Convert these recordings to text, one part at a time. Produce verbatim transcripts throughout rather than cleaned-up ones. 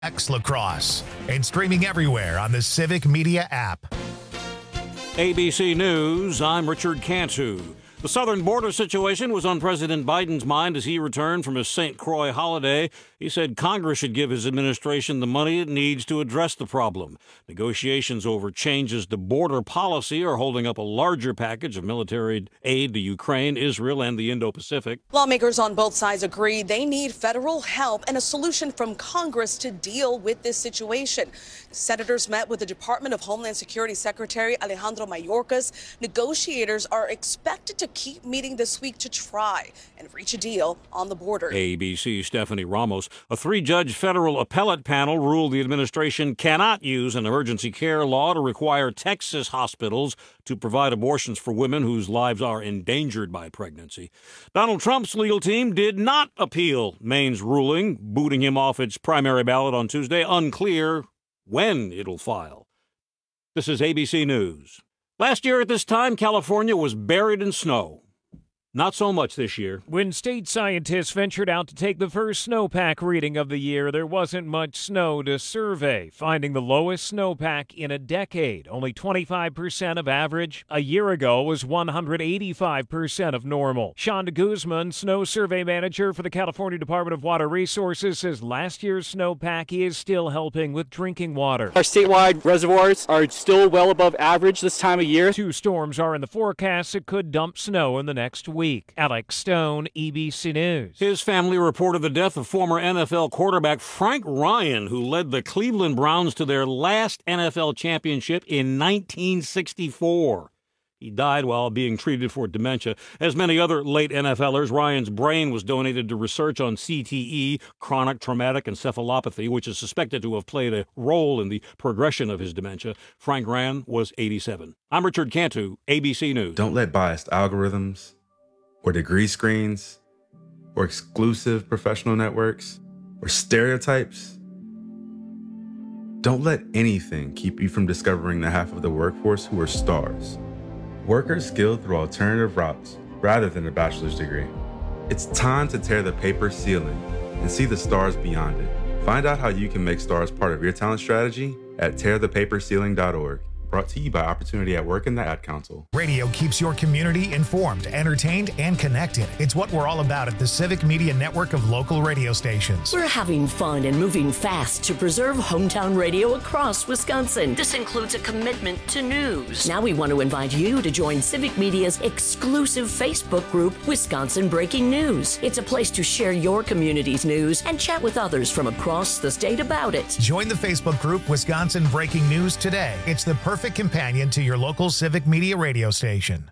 X Lacrosse and streaming everywhere on the Civic Media app. A B C News, I'm Richard Cantu. The southern border situation was on President Biden's mind as he returned from his Saint Croix holiday. He said Congress should give his administration the money it needs to address the problem. Negotiations over changes to border policy are holding up a larger package of military aid to Ukraine, Israel, and the Indo-Pacific. Lawmakers on both sides agree they need federal help and a solution from Congress to deal with this situation. Senators met with the Department of Homeland Security Secretary Alejandro Mayorkas. Negotiators are expected to keep meeting this week to try and reach a deal on the border. A B C's Stephanie Ramos. A three-judge federal appellate panel ruled the administration cannot use an emergency care law to require Texas hospitals to provide abortions for women whose lives are endangered by pregnancy. Donald Trump's legal team did not appeal Maine's ruling, booting him off its primary ballot on Tuesday. Unclear when it'll file. This is A B C News. Last year at this time, California was buried in snow. Not so much this year. When state scientists ventured out to take the first snowpack reading of the year, there wasn't much snow to survey, finding the lowest snowpack in a decade, only twenty-five percent of average. A year ago was one hundred eighty-five percent of normal. Sean de Guzman, snow survey manager for the California Department of Water Resources, says last year's snowpack is still helping with drinking water. Our statewide reservoirs are still well above average this time of year. Two storms are in the forecast that could dump snow in the next week. Week. Alex Stone, E B C News. His family reported the death of former N F L quarterback Frank Ryan, who led the Cleveland Browns to their last N F L championship in nineteen sixty-four. He died while being treated for dementia. As many other late NFLers, Ryan's brain was donated to research on C T E, chronic traumatic encephalopathy, which is suspected to have played a role in the progression of his dementia. Frank Ryan was eighty-seven. I'm Richard Cantu, A B C News. Don't let biased algorithms or degree screens, or exclusive professional networks, or stereotypes. Don't let anything keep you from discovering the half of the workforce who are stars. Workers skilled through alternative routes rather than a bachelor's degree. It's time to tear the paper ceiling and see the stars beyond it. Find out how you can make stars part of your talent strategy at tear the paper ceiling dot org. Brought to you by Opportunity at Work and the Ad Council. Radio keeps your community informed, entertained, and connected. It's what we're all about at the Civic Media Network of local radio stations. We're having fun and moving fast to preserve hometown radio across Wisconsin. This includes a commitment to news. Now we want to invite you to join Civic Media's exclusive Facebook group, Wisconsin Breaking News. It's a place to share your community's news and chat with others from across the state about it. Join the Facebook group, Wisconsin Breaking News, today. It's the perfect companion to your local Civic Media radio station.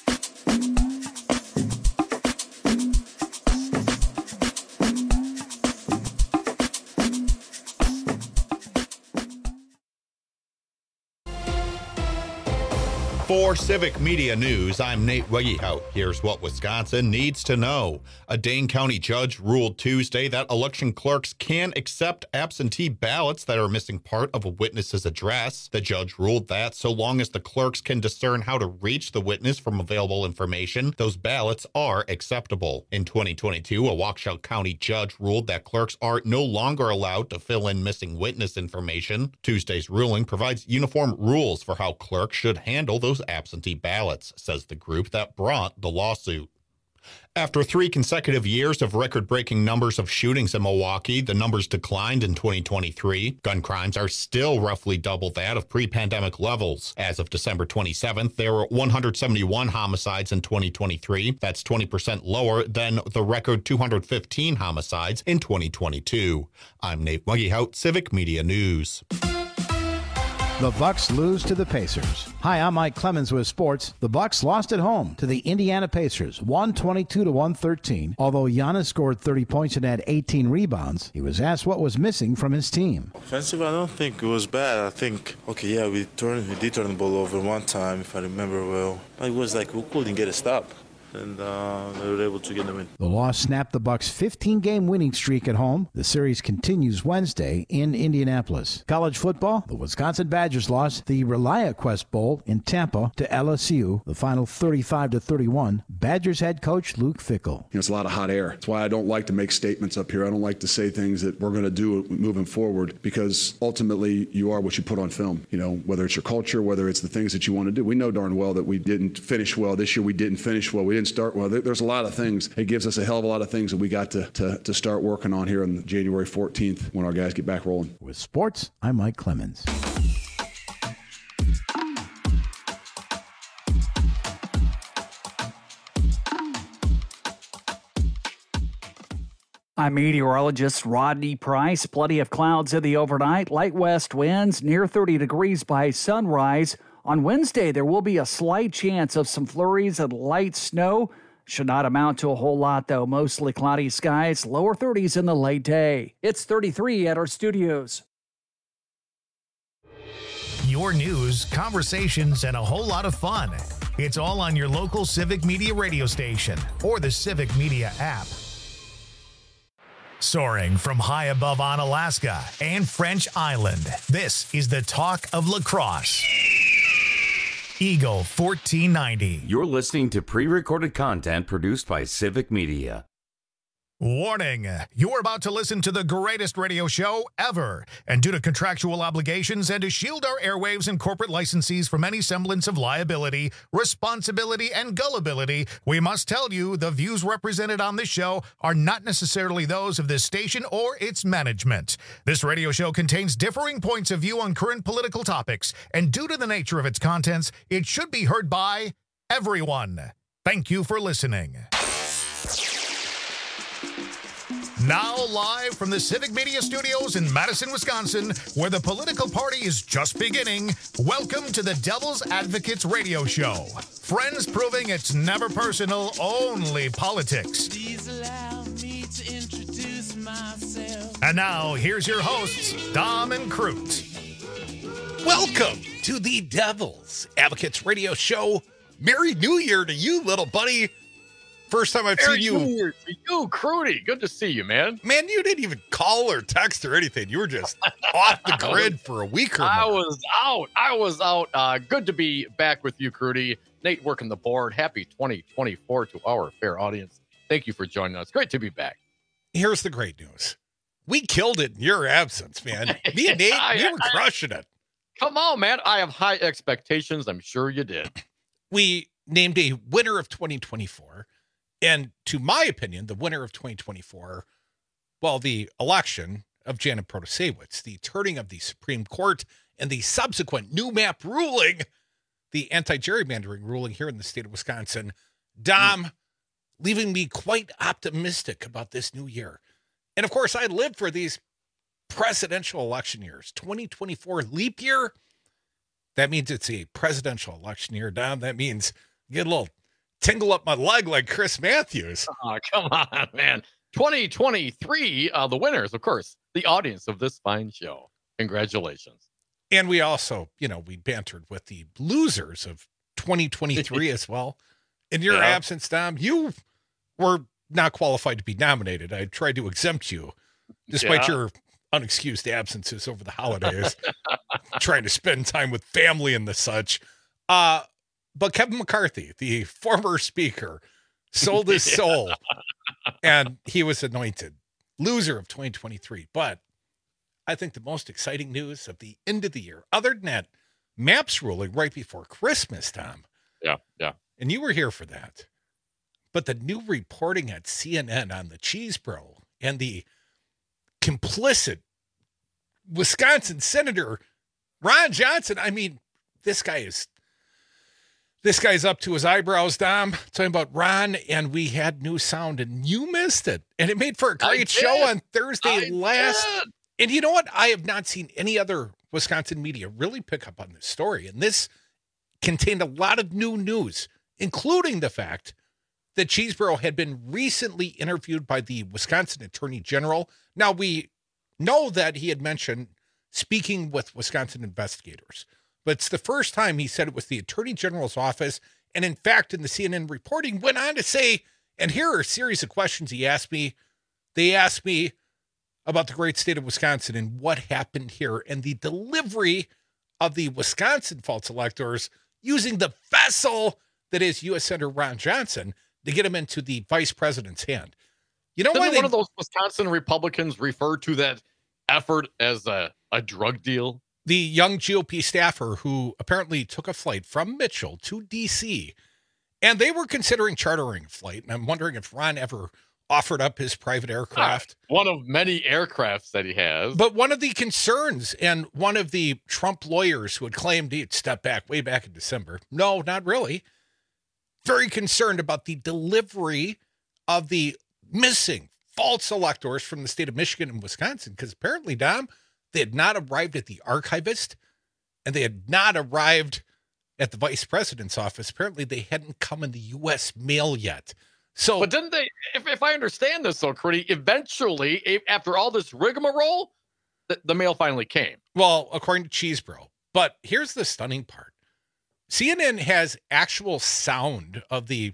For Civic Media News, I'm Nate Wegehout. Here's what Wisconsin needs to know. A Dane County judge ruled Tuesday that election clerks can accept absentee ballots that are missing part of a witness's address. The judge ruled that so long as the clerks can discern how to reach the witness from available information, those ballots are acceptable. In twenty twenty-two, a Waukesha County judge ruled that clerks are no longer allowed to fill in missing witness information. Tuesday's ruling provides uniform rules for how clerks should handle those absentee ballots, says the group that brought the lawsuit. After three consecutive years of record-breaking numbers of shootings in Milwaukee, the numbers declined in twenty twenty-three. Gun crimes are still roughly double that of pre-pandemic levels. As of December twenty-seventh, there were one hundred seventy-one homicides in twenty twenty-three. That's twenty percent lower than the record two hundred fifteen homicides in twenty twenty-two. I'm Nate Wegehout, Civic Media News. The Bucks lose to the Pacers. Hi, I'm Mike Clemens with sports. The Bucks lost at home to the Indiana Pacers, one twenty-two to one thirteen. Although Giannis scored thirty points and had eighteen rebounds, he was asked what was missing from his team. Offensive, I don't think it was bad. I think, okay, yeah, we turned, we did turn the ball over one time, if I remember well. It was like we couldn't get a stop. and uh, they were able to get the win. The loss snapped the Bucks' fifteen-game winning streak at home. The series continues Wednesday in Indianapolis. College football, the Wisconsin Badgers lost the ReliaQuest Bowl in Tampa to L S U, the final thirty-five to thirty-one. Badgers head coach Luke Fickell. You know, it's a lot of hot air. That's why I don't like to make statements up here. I don't like to say things that we're going to do moving forward, because ultimately you are what you put on film. You know, whether it's your culture, whether it's the things that you want to do. We know darn well that we didn't finish well this year. We didn't finish well. We didn't start well. There's a lot of things. It gives us a hell of a lot of things that we got to, to, to start working on here on January fourteenth when our guys get back rolling. With sports, I'm Mike Clemens. I'm meteorologist Rodney Price. Plenty of clouds in the overnight. Light west winds near thirty degrees by sunrise. On Wednesday, there will be a slight chance of some flurries and light snow. Should not amount to a whole lot, though. Mostly cloudy skies, lower thirties in the late day. It's thirty-three at our studios. Your news, conversations, and a whole lot of fun. It's all on your local Civic Media radio station or the Civic Media app. Soaring from high above on Alaska and French Island, this is the talk of lacrosse. Eagle fourteen ninety. You're listening to pre-recorded content produced by Civic Media. Warning, you're about to listen to the greatest radio show ever. And due to contractual obligations and to shield our airwaves and corporate licensees from any semblance of liability, responsibility, and gullibility, we must tell you the views represented on this show are not necessarily those of this station or its management. This radio show contains differing points of view on current political topics, and due to the nature of its contents, it should be heard by everyone. Thank you for listening. Now live from the Civic Media Studios in Madison, Wisconsin, where the political party is just beginning, welcome to the Devil's Advocates Radio Show. Friends proving it's never personal, only politics. Please allow me to introduce myself. And now, here's your hosts, Dom and Crute. Welcome to the Devil's Advocates Radio Show. Merry New Year to you, little buddy. First time I've Merry seen you. New Year to you, Crudy. Good to see you, man. Man, you didn't even call or text or anything. You were just off the grid for a week or more. I was out. I was out. Uh, good to be back with you, Crudy. Nate working the board. Happy twenty twenty-four to our fair audience. Thank you for joining us. Great to be back. Here's the great news. We killed it in your absence, man. Me and Nate, I, we were I, crushing it. Come on, man. I have high expectations. I'm sure you did. We named a winner of twenty twenty-four. And to my opinion, the winner of twenty twenty-four, well, the election of Janet Protasiewicz, the turning of the Supreme Court, and the subsequent new map ruling, the anti-gerrymandering ruling here in the state of Wisconsin, Dom, mm. leaving me quite optimistic about this new year. And of course, I lived for these presidential election years. twenty twenty-four leap year, that means it's a presidential election year, Dom. That means get a little tingle up my leg like Chris Matthews. Oh, come on, man. twenty twenty-three, uh, the winners, of course, the audience of this fine show. Congratulations. And we also, you know, we bantered with the losers of twenty twenty-three as well. In your yeah. absence, Dom, you were not qualified to be nominated. I tried to exempt you, despite yeah. your unexcused absences over the holidays, trying to spend time with family and the such. Uh, But Kevin McCarthy, the former speaker, sold his yeah. soul, and he was anointed loser of twenty twenty-three. But I think the most exciting news of the end of the year, other than that MAPS ruling right before Christmas, Tom. Yeah, yeah. And you were here for that. But the new reporting at C N N on the Cheese Bro and the complicit Wisconsin Senator Ron Johnson. I mean, this guy is... This guy's up to his eyebrows, Dom, talking about Ron, and we had new sound, and you missed it. And it made for a great show on Thursday I last. Did. And you know what? I have not seen any other Wisconsin media really pick up on this story. And this contained a lot of new news, including the fact that Cheeseborough had been recently interviewed by the Wisconsin Attorney General. Now, we know that he had mentioned speaking with Wisconsin investigators. But it's the first time he said it was the Attorney General's office And in fact, in the C N N reporting, went on to say, and here are a series of questions he asked me. They asked me about the great state of Wisconsin and what happened here and the delivery of the Wisconsin false electors using the vessel that is U S Senator Ron Johnson to get him into the vice president's hand. You know, Didn't why they, one of those Wisconsin Republicans refer to that effort as a, a drug deal? The young G O P staffer who apparently took a flight from Mitchell to D C, and they were considering chartering a flight. And I'm wondering if Ron ever offered up his private aircraft. Ah, one of many aircrafts that he has. But one of the concerns, and one of the Trump lawyers who had claimed he'd step back way back in December. No, not really. Very concerned about the delivery of the missing false electors from the state of Michigan and Wisconsin. Because apparently, Dom, they had not arrived at the archivist and they had not arrived at the vice president's office. Apparently, they hadn't come in the U S mail yet. So, but didn't they, if, if I understand this, so Crudy, eventually, after all this rigmarole, the, the mail finally came. Well, according to Cheesebro. But here's the stunning part. C N N has actual sound of the,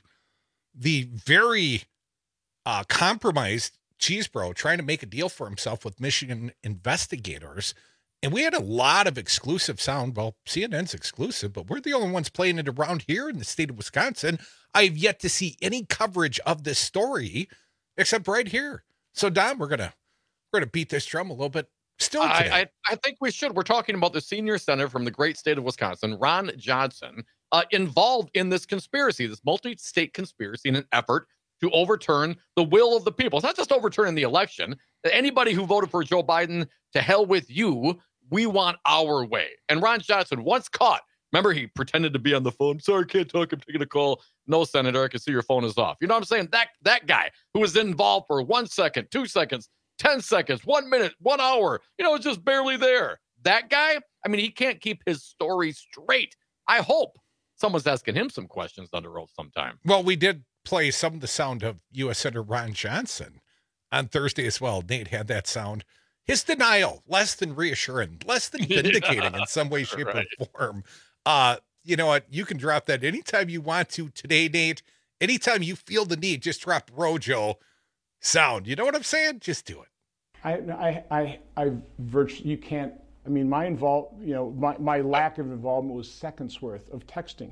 the very uh, compromised Cheesebro trying to make a deal for himself with Michigan investigators. And we had a lot of exclusive sound. Well, C N N's exclusive, but we're the only ones playing it around here in the state of Wisconsin. I have yet to see any coverage of this story except right here. So, Dom, we're gonna we're gonna beat this drum a little bit still today. I, I, I think we should. We're talking about the senior senator from the great state of Wisconsin, Ron Johnson, uh, involved in this conspiracy, this multi-state conspiracy in an effort to overturn the will of the people. It's not just overturning the election. Anybody who voted for Joe Biden, to hell with you. We want our way. And Ron Johnson, once caught, remember, he pretended to be on the phone. Sorry, can't talk. I'm taking a call. No, Senator, I can see your phone is off. You know what I'm saying? That that guy who was involved for one second, two seconds, ten seconds, one minute, one hour, you know, it's just barely there. That guy, I mean, he can't keep his story straight. I hope someone's asking him some questions under oath sometime. Well, we did play some of the sound of U S Senator Ron Johnson on Thursday as well. Nate had that sound. His denial, less than reassuring, less than vindicating yeah, in some way, shape, right. or form. Uh, you know what? You can drop that anytime you want to today, Nate. Anytime you feel the need, just drop Rojo sound. You know what I'm saying? Just do it. I, I, I, I virtually, you can't, I mean, my involve, you know, my, my lack of involvement was seconds worth of texting.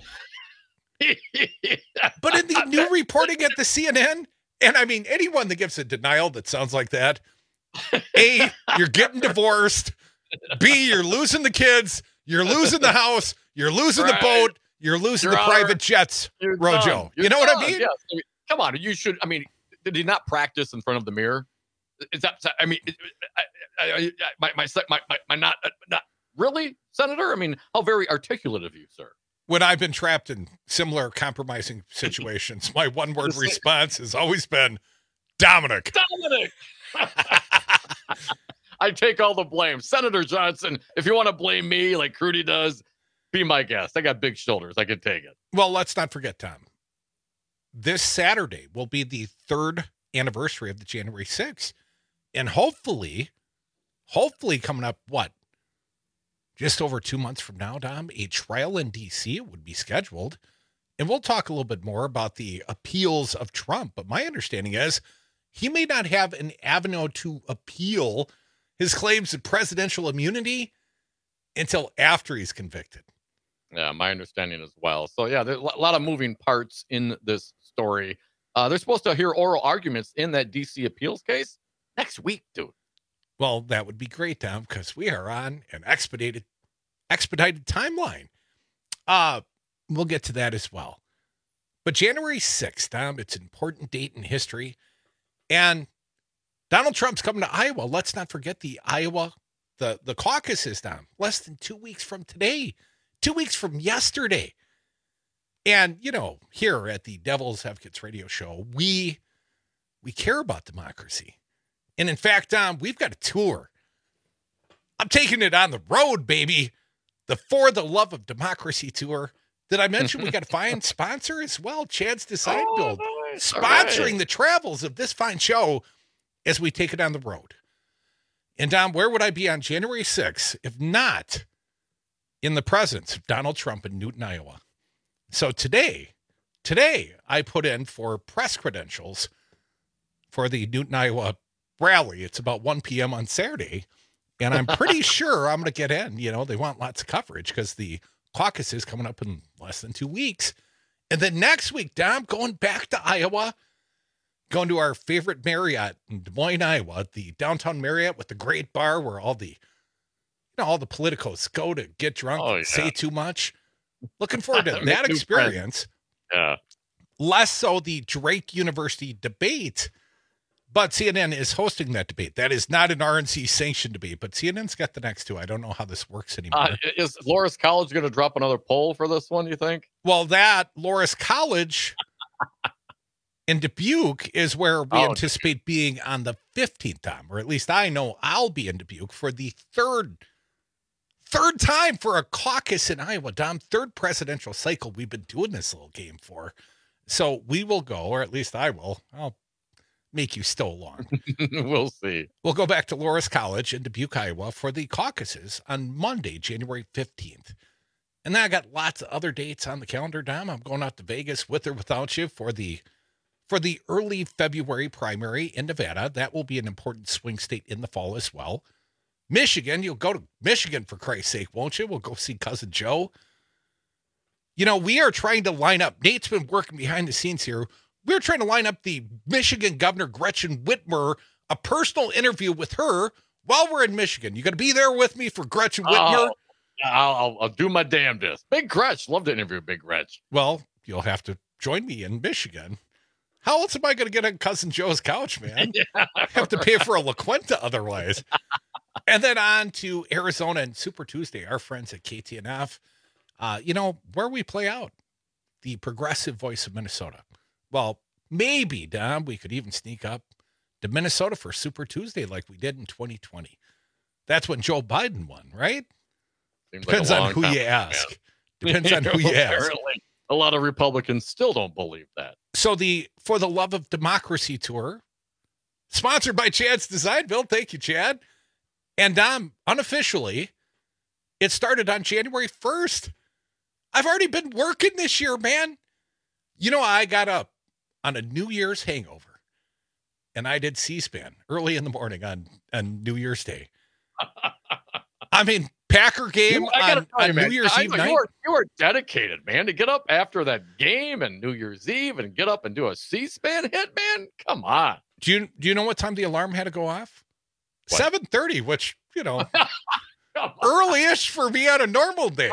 But in the new reporting at the C N N, and I mean, anyone that gives a denial that sounds like that, A, you're getting divorced. B, you're losing the kids. You're losing the house. You're losing right. the boat. You're losing Your the Honor, private jets, Rojo. You know done. what I mean? Yes. I mean? Come on. You should. I mean, did he not practice in front of the mirror? Is that, I mean, I, I, I, my, my, my, my, my, not, not really, Senator? I mean, how very articulate of you, sir. When I've been trapped in similar compromising situations, my one word response has always been Dominic. Dominic. I take all the blame. Senator Johnson, if you want to blame me like Crudy does, be my guest. I got big shoulders. I can take it. Well, let's not forget, Tom. This Saturday will be the third anniversary of the January sixth. And hopefully, hopefully coming up, what? Just over two months from now, Dom, a trial in D C would be scheduled. And we'll talk a little bit more about the appeals of Trump. But my understanding is he may not have an avenue to appeal his claims of presidential immunity until after he's convicted. Yeah, my understanding as well. So, yeah, there's a lot of moving parts in this story. Uh, they're supposed to hear oral arguments in that D C appeals case next week, dude. Well, that would be great, Tom, because we are on an expedited expedited timeline. Uh, we'll get to that as well. But January sixth, Tom, it's an important date in history. And Donald Trump's coming to Iowa. Let's not forget the Iowa, the, the caucuses, Tom, less than two weeks from today, two weeks from yesterday. And, you know, here at the Devil's Advocates radio show, we, we care about democracy. And in fact, Tom, we've got a tour. I'm taking it on the road, baby. The For the Love of Democracy tour. Did I mention we got a fine sponsor as well? Chad's Design oh, Build. Nice. Sponsoring right. the travels of this fine show as we take it on the road. And Dom, where would I be on January sixth if not in the presence of Donald Trump in Newton, Iowa? So today, today I put in for press credentials for the Newton, Iowa rally. It's about one p.m. on Saturday, and I'm pretty sure I'm going to get in. You know, they want lots of coverage because the caucus is coming up in less than two weeks. And then next week, Dom, going back to Iowa, going to our favorite Marriott in Des Moines, Iowa, the downtown Marriott with the great bar where all the, you know, all the politicos go to get drunk, Oh, yeah. say too much. Looking forward to Make that new experience. Yeah. Less so the Drake University debate, but C N N is hosting that debate. That is not an R N C sanctioned debate, but C N N's got the next two. I don't know how this works anymore. Uh, is Loras College going to drop another poll for this one, you think? Well, that Loras College in Dubuque is where we Oh, anticipate being on the fifteenth time, or at least I know I'll be in Dubuque for the third third time for a caucus in Iowa, Dom. Third presidential cycle we've been doing this little game for. So we will go, or at least I will. I'll make you stow along. We'll see. We'll go back to Loras College in Dubuque, Iowa for the caucuses on Monday, January fifteenth. And then I got lots of other dates on the calendar, Dom. I'm going out to Vegas with or without you for the for the early February primary in Nevada. That will be an important swing state in the fall as well. Michigan, you'll go to Michigan for Christ's sake, won't you? We'll go see Cousin Joe. You know, we are trying to line up. Nate's been working behind the scenes here. We're trying to line up the Michigan Governor Gretchen Whitmer, a personal interview with her while we're in Michigan. You going to be there with me for Gretchen Whitmer? Oh, I'll, I'll, I'll do my damnedest. Big Gretch. Love to interview Big Gretch. Well, you'll have to join me in Michigan. How else am I going to get on Cousin Joe's couch, man? Yeah, I have to pay for a La Quinta otherwise. And then on to Arizona and Super Tuesday, our friends at K T N F. Uh, you know, where we play out, the progressive voice of Minnesota. Well, maybe, Dom, we could even sneak up to Minnesota for Super Tuesday like we did in twenty twenty. That's when Joe Biden won, right? Seems Depends like a on long who time you ago, ask. man. Depends on who you ask. Apparently, a lot of Republicans still don't believe that. So the For the Love of Democracy tour, sponsored by Chad's Design Build. Thank you, Chad. And Dom, unofficially, it started on January first. I've already been working this year, man. You know, I got up on a New Year's hangover, and I did C-SPAN early in the morning on, on New Year's Day. I mean, Packer game You- I gotta on, tell you, on man, New Year's I- Eve you night. Are, you are dedicated, man, to get up after that game and New Year's Eve and get up and do a C-SPAN hit, man. Come on. Do you do you know what time the alarm had to go off? seven thirty, which, you know, early-ish for me on a normal day.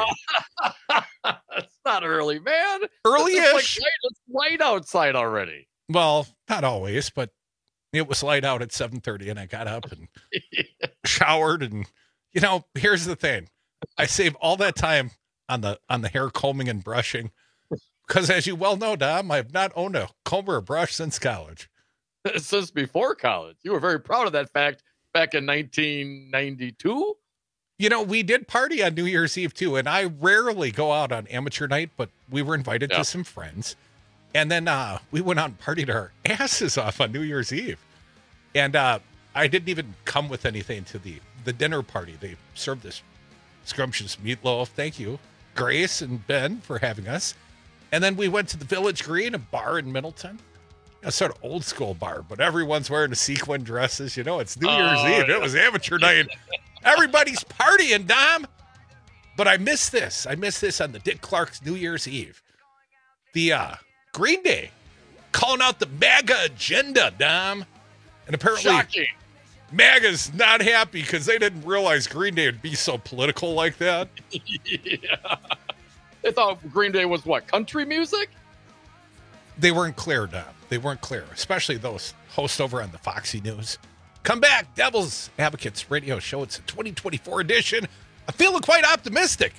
It's not early, man. Early-ish. It's, like light, it's light outside already. Well, not always, but it was light out at seven thirty, and I got up and showered. And, you know, here's the thing. I save all that time on the on the hair combing and brushing because, as you well know, Dom, I've not owned a comb or a brush since college. Since before college. You were very proud of that fact back in nineteen ninety-two. You know, we did party on New Year's Eve, too, and I rarely go out on amateur night, but we were invited Yeah. to some friends. And then uh, we went out and partied our asses off on New Year's Eve. And uh, I didn't even come with anything to the, the dinner party. They served this scrumptious meatloaf. Thank you, Grace and Ben, for having us. And then we went to the Village Green, a bar in Middleton. A sort of old school bar, but everyone's wearing the sequin dresses. You know, it's New Year's Oh, Eve. yeah. It was amateur night. Everybody's partying, Dom. But I missed this. I missed this on the Dick Clark's New Year's Eve. The uh, Green Day calling out the MAGA agenda, Dom. And apparently Shocking. MAGA's not happy because they didn't realize Green Day would be so political like that. Yeah. They thought Green Day was what, country music? They weren't clear, Dom. They weren't clear, especially those hosts over on the Foxy News. Come back, Devil's Advocates Radio Show. It's a twenty twenty-four edition. I'm feeling quite optimistic.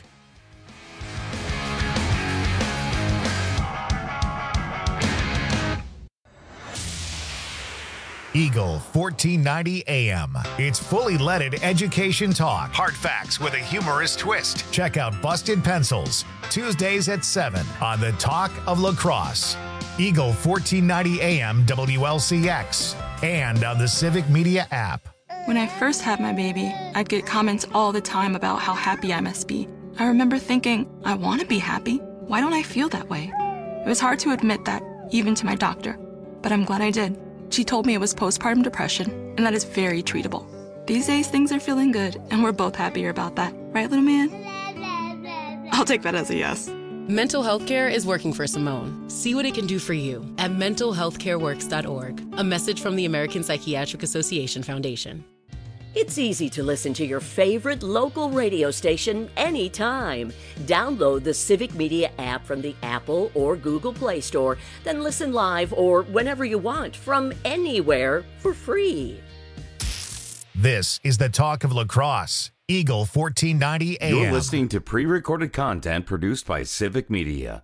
Eagle fourteen ninety A M. It's fully leaded education talk. Hard facts with a humorous twist. Check out Busted Pencils, Tuesdays at seven on the Talk of Lacrosse. Eagle fourteen ninety A M W L C X and on the Civic Media app. When I first had my baby, I'd get comments all the time about how happy I must be. I remember thinking, I want to be happy. Why don't I feel that way? It It was hard to admit that, even to my doctor, but I'm glad I did. She told me it was postpartum depression, and that is very treatable. These days, things are feeling good, and we're both happier about that. Right, little man? I'll take that as a yes. Mental health care is working for Simone. See what it can do for you at mental health care works dot org. A message from the American Psychiatric Association Foundation. It's easy to listen to your favorite local radio station anytime. Download the Civic Media app from the Apple or Google Play Store, then listen live or whenever you want from anywhere for free. This is the talk of La Crosse. Eagle fourteen ninety A M. You're listening to pre-recorded content produced by Civic Media.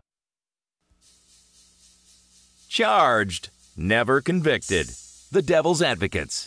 Charged, never convicted. The Devil's Advocates.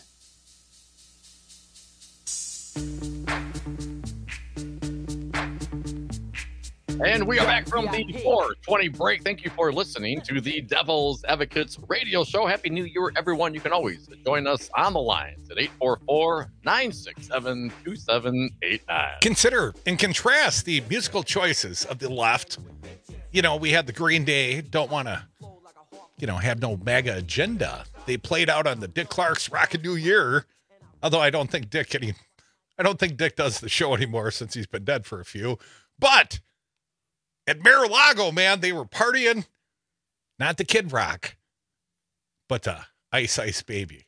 And we are back from the four twenty break. Thank you for listening to the Devil's Advocates radio show. Happy New Year, everyone. You can always join us on the lines at eight four four, nine six seven, two seven eight nine. Consider and contrast the musical choices of the left. You know, we had the Green Day, don't want to, you know, have no MAGA agenda. They played out on the Dick Clark's Rockin' New Year, although I don't think Dick any, I don't think Dick does the show anymore since he's been dead for a few. But at Mar-a-Lago, man, they were partying, not the Kid Rock, but uh, Ice Ice Baby.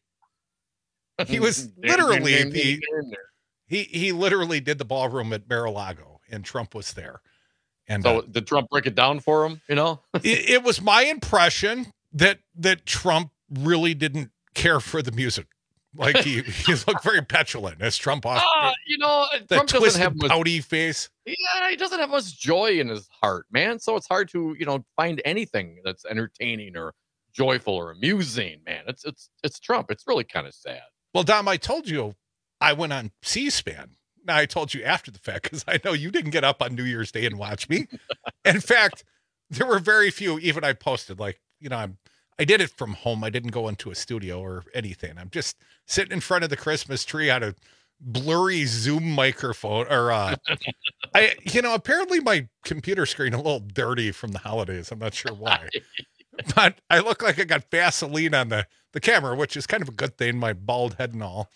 He was literally the, he he literally did the ballroom at Mar-a-Lago, and Trump was there. And so uh, did Trump break it down for him? You know, it, it was my impression that that Trump really didn't care for the music. Like he, he looked very petulant as Trump off. Uh, you know, that Trump doesn't twisted, have much, pouty face. Yeah, he doesn't have much joy in his heart, man. So it's hard to, you know, find anything that's entertaining or joyful or amusing, man. It's it's it's Trump. It's really kind of sad. Well, Dom, I told you I went on C-SPAN. Now I told you after the fact because I know you didn't get up on New Year's Day and watch me. In fact, there were very few. Even I posted like, you know, I'm. I did it from home. I didn't go into a studio or anything. I'm just sitting in front of the Christmas tree on a blurry Zoom microphone or, uh, I, you know, apparently my computer screen a little dirty from the holidays. I'm not sure why, but I look like I got Vaseline on the, the camera, which is kind of a good thing, my bald head and all.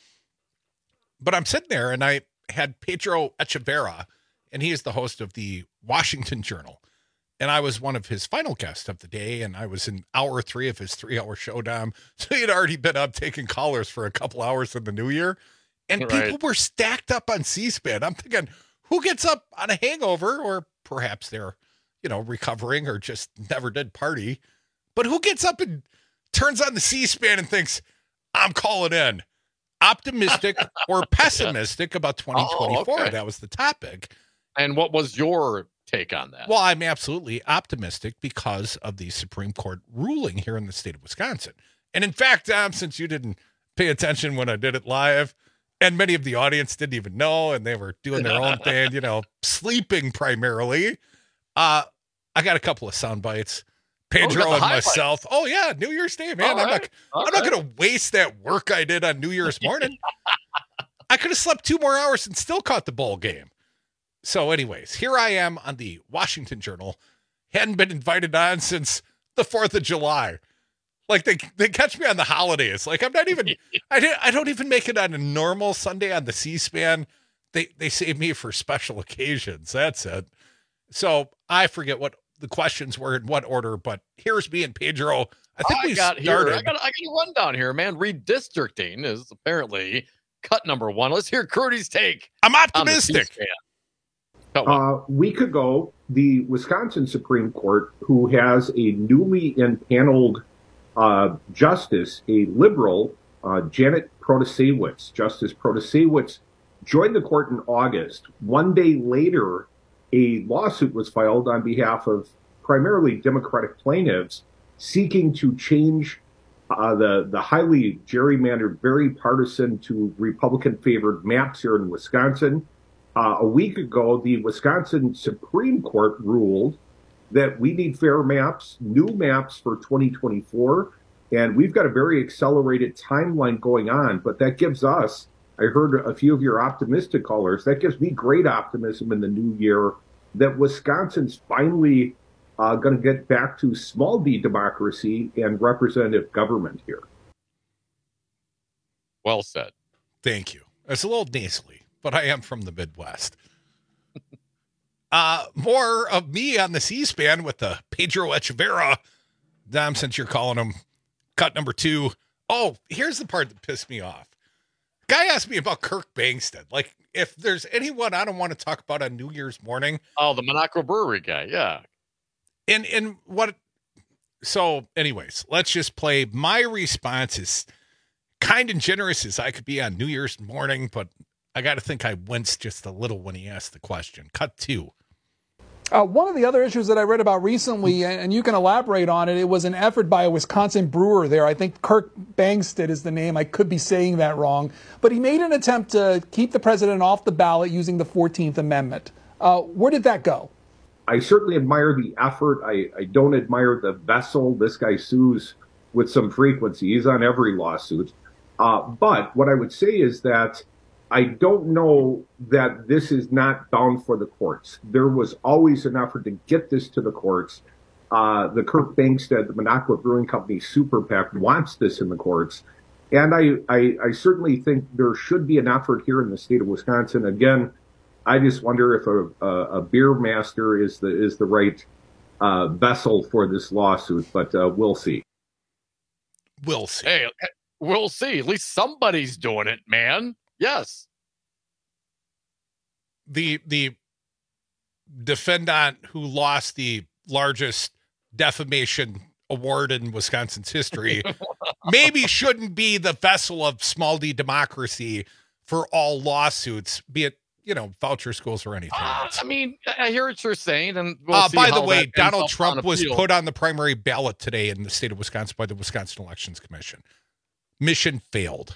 But I'm sitting there and I had Pedro Echeverria, and he is the host of the Washington Journal. And I was one of his final guests of the day, and I was in hour three of his three-hour showdown. So he had already been up taking callers for a couple hours in the new year. And right. People were stacked up on C-SPAN. I'm thinking, who gets up on a hangover? Or perhaps they're, you know, recovering or just never did party. But who gets up and turns on the C-SPAN and thinks, I'm calling in. Optimistic or pessimistic about twenty twenty-four. Oh, okay. That was the topic. And what was your take on that? Well, I'm absolutely optimistic because of the Supreme Court ruling here in the state of Wisconsin. And in fact, um, since you didn't pay attention when I did it live, and many of the audience didn't even know, and they were doing their own thing, you know, sleeping primarily, uh, I got a couple of sound bites. Pedro oh, and myself. Oh, yeah, New Year's Day, man. All I'm, right. not, I'm right. not going to waste that work I did on New Year's morning. I could have slept two more hours and still caught the bowl game. So anyways, here I am on the Washington Journal. Hadn't been invited on since the fourth of July. Like they they catch me on the holidays. Like I'm not even, I, didn't, I don't even make it on a normal Sunday on the C-SPAN. They, they save me for special occasions. That's it. So I forget what the questions were in what order, but here's me and Pedro. I think I we got started. Here. I got, I got a rundown here, man. Redistricting is apparently cut number one. Let's hear Curdy's take. I'm optimistic. Uh, a week ago, the Wisconsin Supreme Court, who has a newly impaneled uh, justice, a liberal, uh, Janet Protasiewicz, Justice Protasiewicz, joined the court in August. One day later, a lawsuit was filed on behalf of primarily Democratic plaintiffs seeking to change uh, the, the highly gerrymandered, very partisan to Republican-favored maps here in Wisconsin. Uh, a week ago, the Wisconsin Supreme Court ruled that we need fair maps, new maps for twenty twenty-four, and we've got a very accelerated timeline going on, but that gives us, I heard a few of your optimistic callers, that gives me great optimism in the new year that Wisconsin's finally uh, uh, going to get back to small d democracy and representative government here. Well said. Thank you. It's a little nasally, but I am from the Midwest. uh, more of me on the C-SPAN with the Pedro Echeverria. Dom, since you're calling him cut number two. Oh, here's the part that pissed me off. Guy asked me about Kirk Bangstad. Like, if there's anyone I don't want to talk about on New Year's morning. Oh, the Monaco Brewery guy. Yeah. And, and what, so anyways, let's just play. My response is kind and generous as I could be on New Year's morning, but I got to think I winced just a little when he asked the question. Cut two. Uh, one of the other issues that I read about recently, and you can elaborate on it, it was an effort by a Wisconsin brewer there. I think Kirk Bangstad is the name. I could be saying that wrong. But he made an attempt to keep the president off the ballot using the fourteenth Amendment. Uh, where did that go? I certainly admire the effort. I, I don't admire the vessel. This guy sues with some frequency. He's on every lawsuit. Uh, but what I would say is that I don't know that this is not bound for the courts. There was always an effort to get this to the courts. Uh, the Kirk Bangstad, the Monaco Brewing Company Super PAC wants this in the courts. And I, I, I certainly think there should be an effort here in the state of Wisconsin. Again, I just wonder if a, a, a beer master is the is the right uh, vessel for this lawsuit, but uh, we'll see. We'll see. Hey, we'll see. At least somebody's doing it, man. Yes. The the defendant who lost the largest defamation award in Wisconsin's history maybe shouldn't be the vessel of small d democracy for all lawsuits, be it, you know, voucher schools or anything Uh, else. I mean, I hear what you're saying. And we'll uh, see by how the way, that ends Donald up Trump on was appeal. put on the primary ballot today in the state of Wisconsin by the Wisconsin Elections Commission. Mission failed.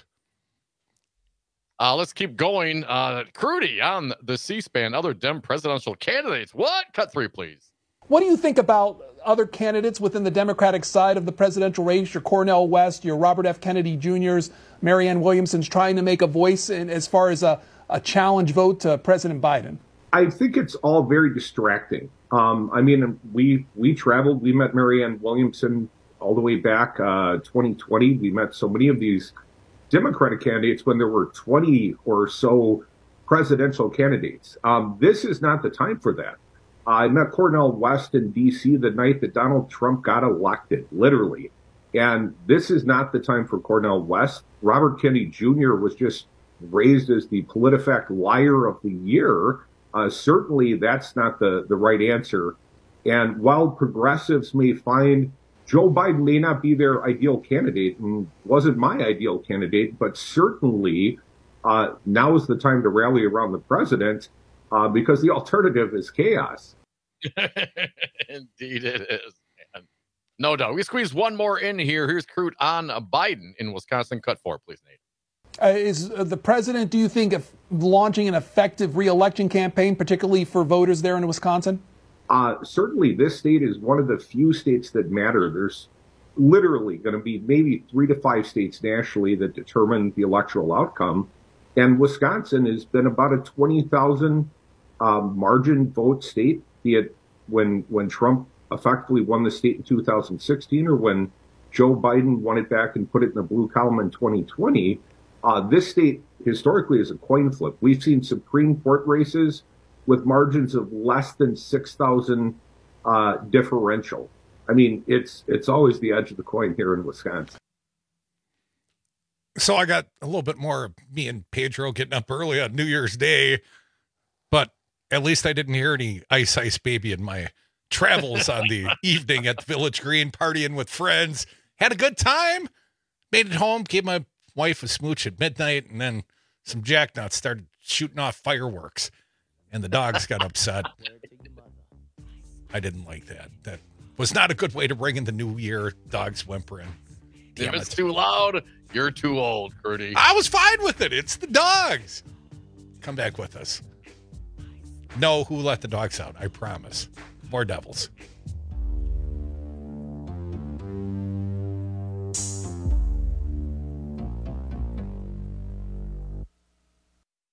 Uh, let's keep going. Uh, Crudy on the C-SPAN, other Dem presidential candidates. What? Cut three, please. What do you think about other candidates within the Democratic side of the presidential race? Your Cornel West, your Robert F. Kennedy Juniors, Marianne Williamson's trying to make a voice in, as far as a, a challenge vote to President Biden. I think it's all very distracting. Um, I mean, we we traveled. We met Marianne Williamson all the way back uh, twenty twenty. We met so many of these Democratic candidates when there were twenty or so presidential candidates. Um, this is not the time for that. I met Cornel West in D C the night that Donald Trump got elected, literally. And this is not the time for Cornel West. Robert Kennedy Junior was just raised as the PolitiFact Liar of the Year. Uh, certainly that's not the, the right answer. And while progressives may find Joe Biden may not be their ideal candidate, and wasn't my ideal candidate, but certainly uh, now is the time to rally around the president uh, because the alternative is chaos. Indeed it is, man. No doubt. We squeeze one more in here. Here's Crude on Biden in Wisconsin. Cut four, please, Nate. Uh, is uh, the president, do you think, of launching an effective re-election campaign, particularly for voters there in Wisconsin? Uh, certainly, this state is one of the few states that matter. There's literally going to be maybe three to five states nationally that determine the electoral outcome. And Wisconsin has been about a twenty thousand um, margin vote state, be it when, when Trump effectively won the state in two thousand sixteen or when Joe Biden won it back and put it in the blue column in twenty twenty. Uh, this state historically is a coin flip. We've seen Supreme Court races with margins of less than six thousand uh, differential. I mean, it's it's always the edge of the coin here in Wisconsin. So I got a little bit more of me and Pedro getting up early on New Year's Day, but at least I didn't hear any Ice Ice Baby in my travels on the evening at the Village Green, partying with friends. Had a good time, made it home, gave my wife a smooch at midnight, and then some jacknuts started shooting off fireworks. And the dogs got upset. I didn't like that. That was not a good way to bring in the new year. Dogs whimpering. Damn if it's it. too loud, you're too old, Crudy. I was fine with it. It's the dogs. Come back with us. No, who let the dogs out? I promise. More devils.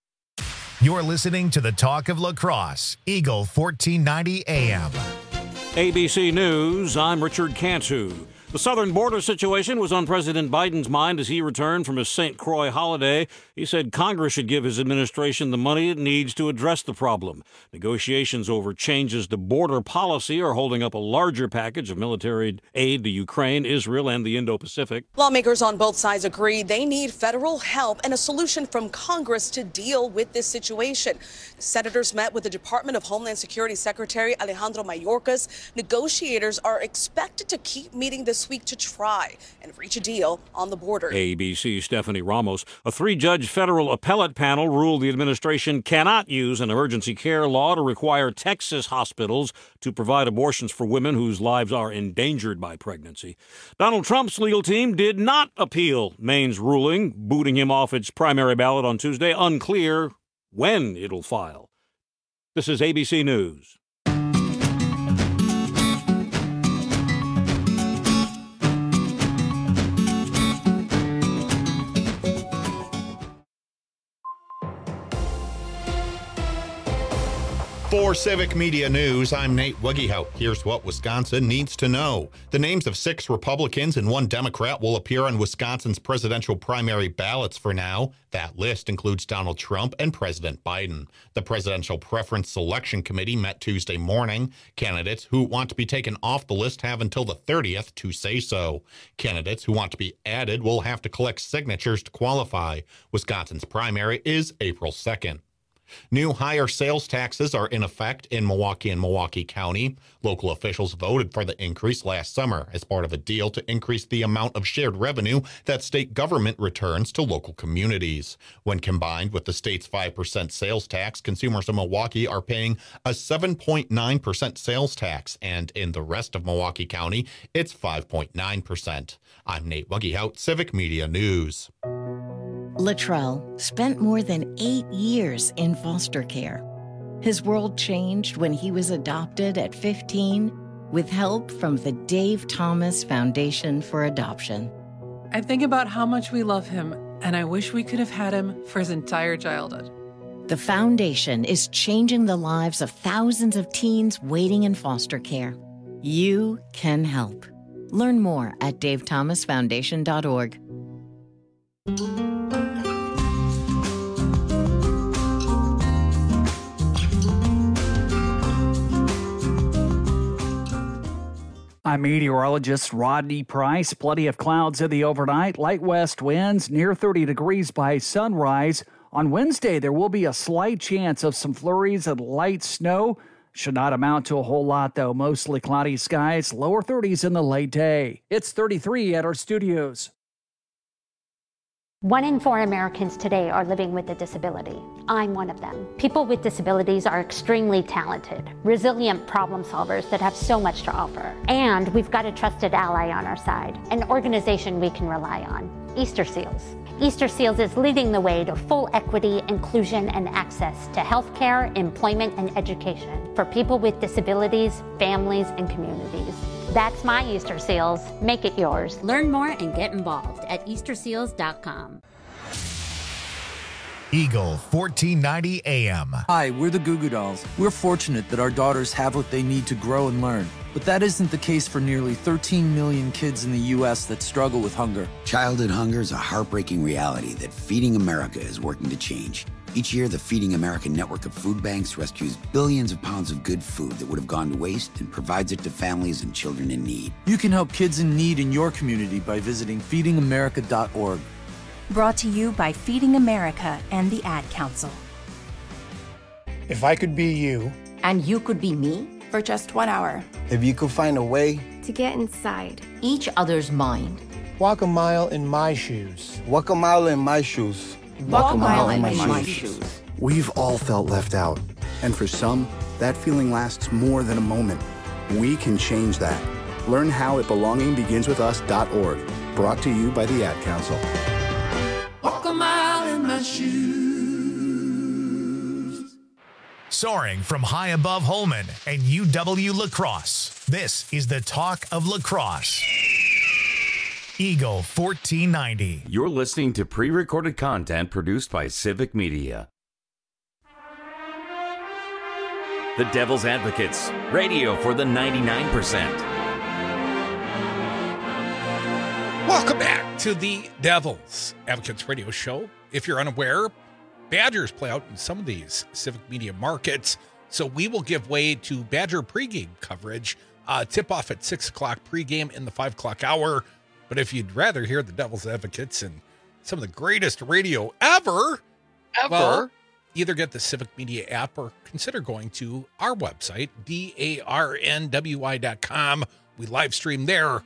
You're listening to the Talk of La Crosse, Eagle fourteen ninety A M. A B C News, I'm Richard Cantu. The southern border situation was on President Biden's mind as he returned from his Saint Croix holiday. He said Congress should give his administration the money it needs to address the problem. Negotiations over changes to border policy are holding up a larger package of military aid to Ukraine, Israel, and the Indo-Pacific. Lawmakers on both sides agree they need federal help and a solution from Congress to deal with this situation. Senators met with the Department of Homeland Security Secretary Alejandro Mayorkas. Negotiators are expected to keep meeting this week to try and reach a deal on the border. A B C's Stephanie Ramos. A three-judge federal appellate panel ruled the administration cannot use an emergency care law to require Texas hospitals to provide abortions for women whose lives are endangered by pregnancy. Donald Trump's legal team did not appeal Maine's ruling, booting him off its primary ballot on Tuesday. Unclear when it'll file. This is A B C News. For Civic Media News, I'm Nate Wegehout. Here's what Wisconsin needs to know. The names of six Republicans and one Democrat will appear on Wisconsin's presidential primary ballots for now. That list includes Donald Trump and President Biden. The Presidential Preference Selection Committee met Tuesday morning. Candidates who want to be taken off the list have until the thirtieth to say so. Candidates who want to be added will have to collect signatures to qualify. Wisconsin's primary is April second. New higher sales taxes are in effect in Milwaukee and Milwaukee County. Local officials voted for the increase last summer as part of a deal to increase the amount of shared revenue that state government returns to local communities. When combined with the state's five percent sales tax, consumers in Milwaukee are paying a seven point nine percent sales tax, and in the rest of Milwaukee County, it's five point nine percent. I'm Nate Wegehout, Civic Media News. Latrell spent more than eight years in foster care. His world changed when he was adopted at fifteen with help from the Dave Thomas Foundation for Adoption. I think about how much we love him, and I wish we could have had him for his entire childhood. The foundation is changing the lives of thousands of teens waiting in foster care. You can help. Learn more at dave thomas foundation dot org. I'm meteorologist Rodney Price. Plenty of clouds in the overnight. Light west winds near thirty degrees by sunrise. On Wednesday, there will be a slight chance of some flurries and light snow. Should not amount to a whole lot, though. Mostly cloudy skies, lower thirties in the late day. It's thirty-three at our studios. One in four Americans today are living with a disability. I'm one of them. People with disabilities are extremely talented, resilient problem solvers that have so much to offer. And we've got a trusted ally on our side, an organization we can rely on, Easter Seals. Easter Seals is leading the way to full equity, inclusion, and access to healthcare, employment, and education for people with disabilities, families, and communities. That's my Easter Seals. Make it yours. Learn more and get involved at easter seals dot com. Eagle fourteen ninety A M. Hi, we're the Goo Goo Dolls. We're fortunate that our daughters have what they need to grow and learn. But that isn't the case for nearly thirteen million kids in the U S that struggle with hunger. Childhood hunger is a heartbreaking reality that Feeding America is working to change. Each year, the Feeding America network of food banks rescues billions of pounds of good food that would have gone to waste and provides it to families and children in need. You can help kids in need in your community by visiting feeding america dot org. Brought to you by Feeding America and the Ad Council. If I could be you. And you could be me. For just one hour. If you could find a way. To get inside each other's mind. Walk a mile in my shoes. Walk a mile in my shoes. Walk, Walk a mile, mile in my, my, my shoes. shoes. We've all felt left out. And for some, that feeling lasts more than a moment. We can change that. Learn how at belonging begins with us dot org. Brought to you by the Ad Council. Walk a mile in my shoes. Soaring from high above Holman and U W-La Crosse, this is the talk of lacrosse. Eagle fourteen ninety. You're listening to pre-recorded content produced by Civic Media. The Devil's Advocates, radio for the ninety-nine percent. Welcome back to the Devil's Advocates radio show. If you're unaware, Badgers play out in some of these civic media markets, so we will give way to Badger pregame coverage. Uh, tip off at six o'clock pregame in the five o'clock hour. But if you'd rather hear the Devil's Advocates and some of the greatest radio ever, ever, well, either get the Civic Media app or consider going to our website, D A R N W I dot com. We live stream there.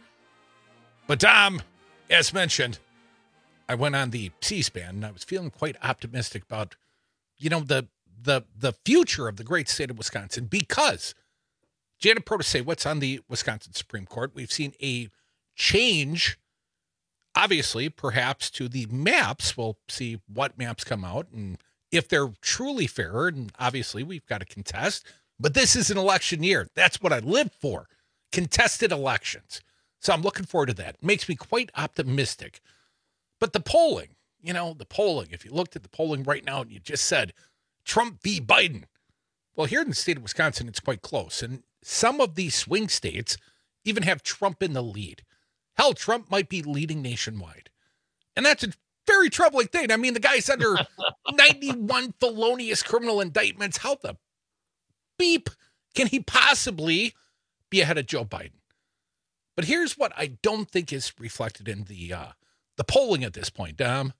But Tom, as mentioned, I went on the C-SPAN and I was feeling quite optimistic about, you know, the the the future of the great state of Wisconsin, because Janet Protase, what's on the Wisconsin Supreme Court? We've seen a change, obviously, perhaps to the maps. We'll see what maps come out and if they're truly fair. And obviously, we've got to contest. But this is an election year. That's what I live for, contested elections. So I'm looking forward to that. It makes me quite optimistic. But the polling, you know, the polling, if you looked at the polling right now and you just said Trump v. Biden, well, here in the state of Wisconsin, it's quite close. And some of these swing states even have Trump in the lead. Hell, Trump might be leading nationwide. And that's a very troubling thing. I mean, the guy's under ninety-one felonious criminal indictments. How the beep can he possibly be ahead of Joe Biden? But here's what I don't think is reflected in the uh, the polling at this point, Dom.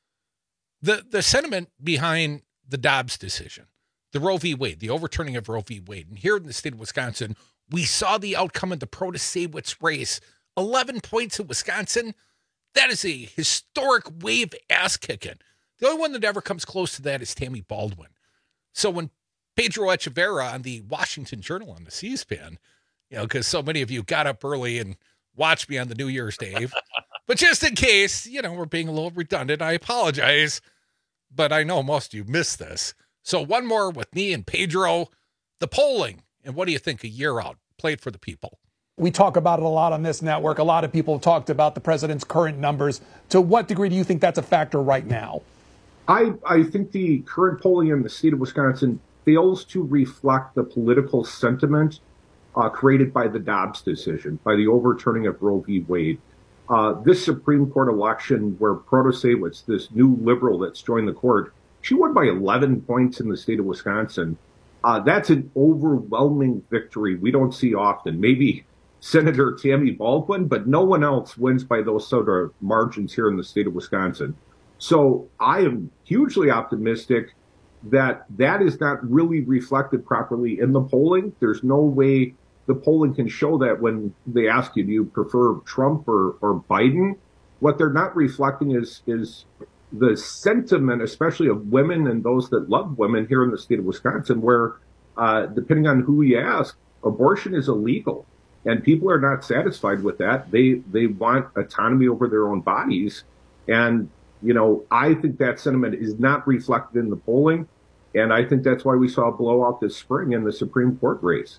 The, the sentiment behind the Dobbs decision, the Roe v. Wade, the overturning of Roe v. Wade. And here in the state of Wisconsin, we saw the outcome of the Protasewicz race. eleven points in Wisconsin. That is a historic wave ass kicking. The only one that ever comes close to that is Tammy Baldwin. So when Pedro Echeverria on the Washington Journal on the C-SPAN, you know, because so many of you got up early and watched me on the New Year's Day. But just in case, you know, we're being a little redundant, I apologize. But I know most of you missed this. So one more with me and Pedro. The polling. And what do you think a year out? Played for the people. We talk about it a lot on this network. A lot of people have talked about the president's current numbers. To what degree do you think that's a factor right now? I, I think the current polling in the state of Wisconsin fails to reflect the political sentiment uh, created by the Dobbs decision, by the overturning of Roe v. Wade. Uh, this Supreme Court election where Protasewicz, this new liberal that's joined the court, she won by eleven points in the state of Wisconsin. Uh, that's an overwhelming victory we don't see often. Maybe Senator Tammy Baldwin, but no one else wins by those sort of margins here in the state of Wisconsin. So I am hugely optimistic that that is not really reflected properly in the polling. There's no way the polling can show that when they ask you, do you prefer Trump or, or Biden? What they're not reflecting is, is the sentiment, especially of women and those that love women here in the state of Wisconsin, where uh, depending on who you ask, abortion is illegal. And people are not satisfied with that. They they want autonomy over their own bodies. And, you know, I think that sentiment is not reflected in the polling. And I think that's why we saw a blowout this spring in the Supreme Court race.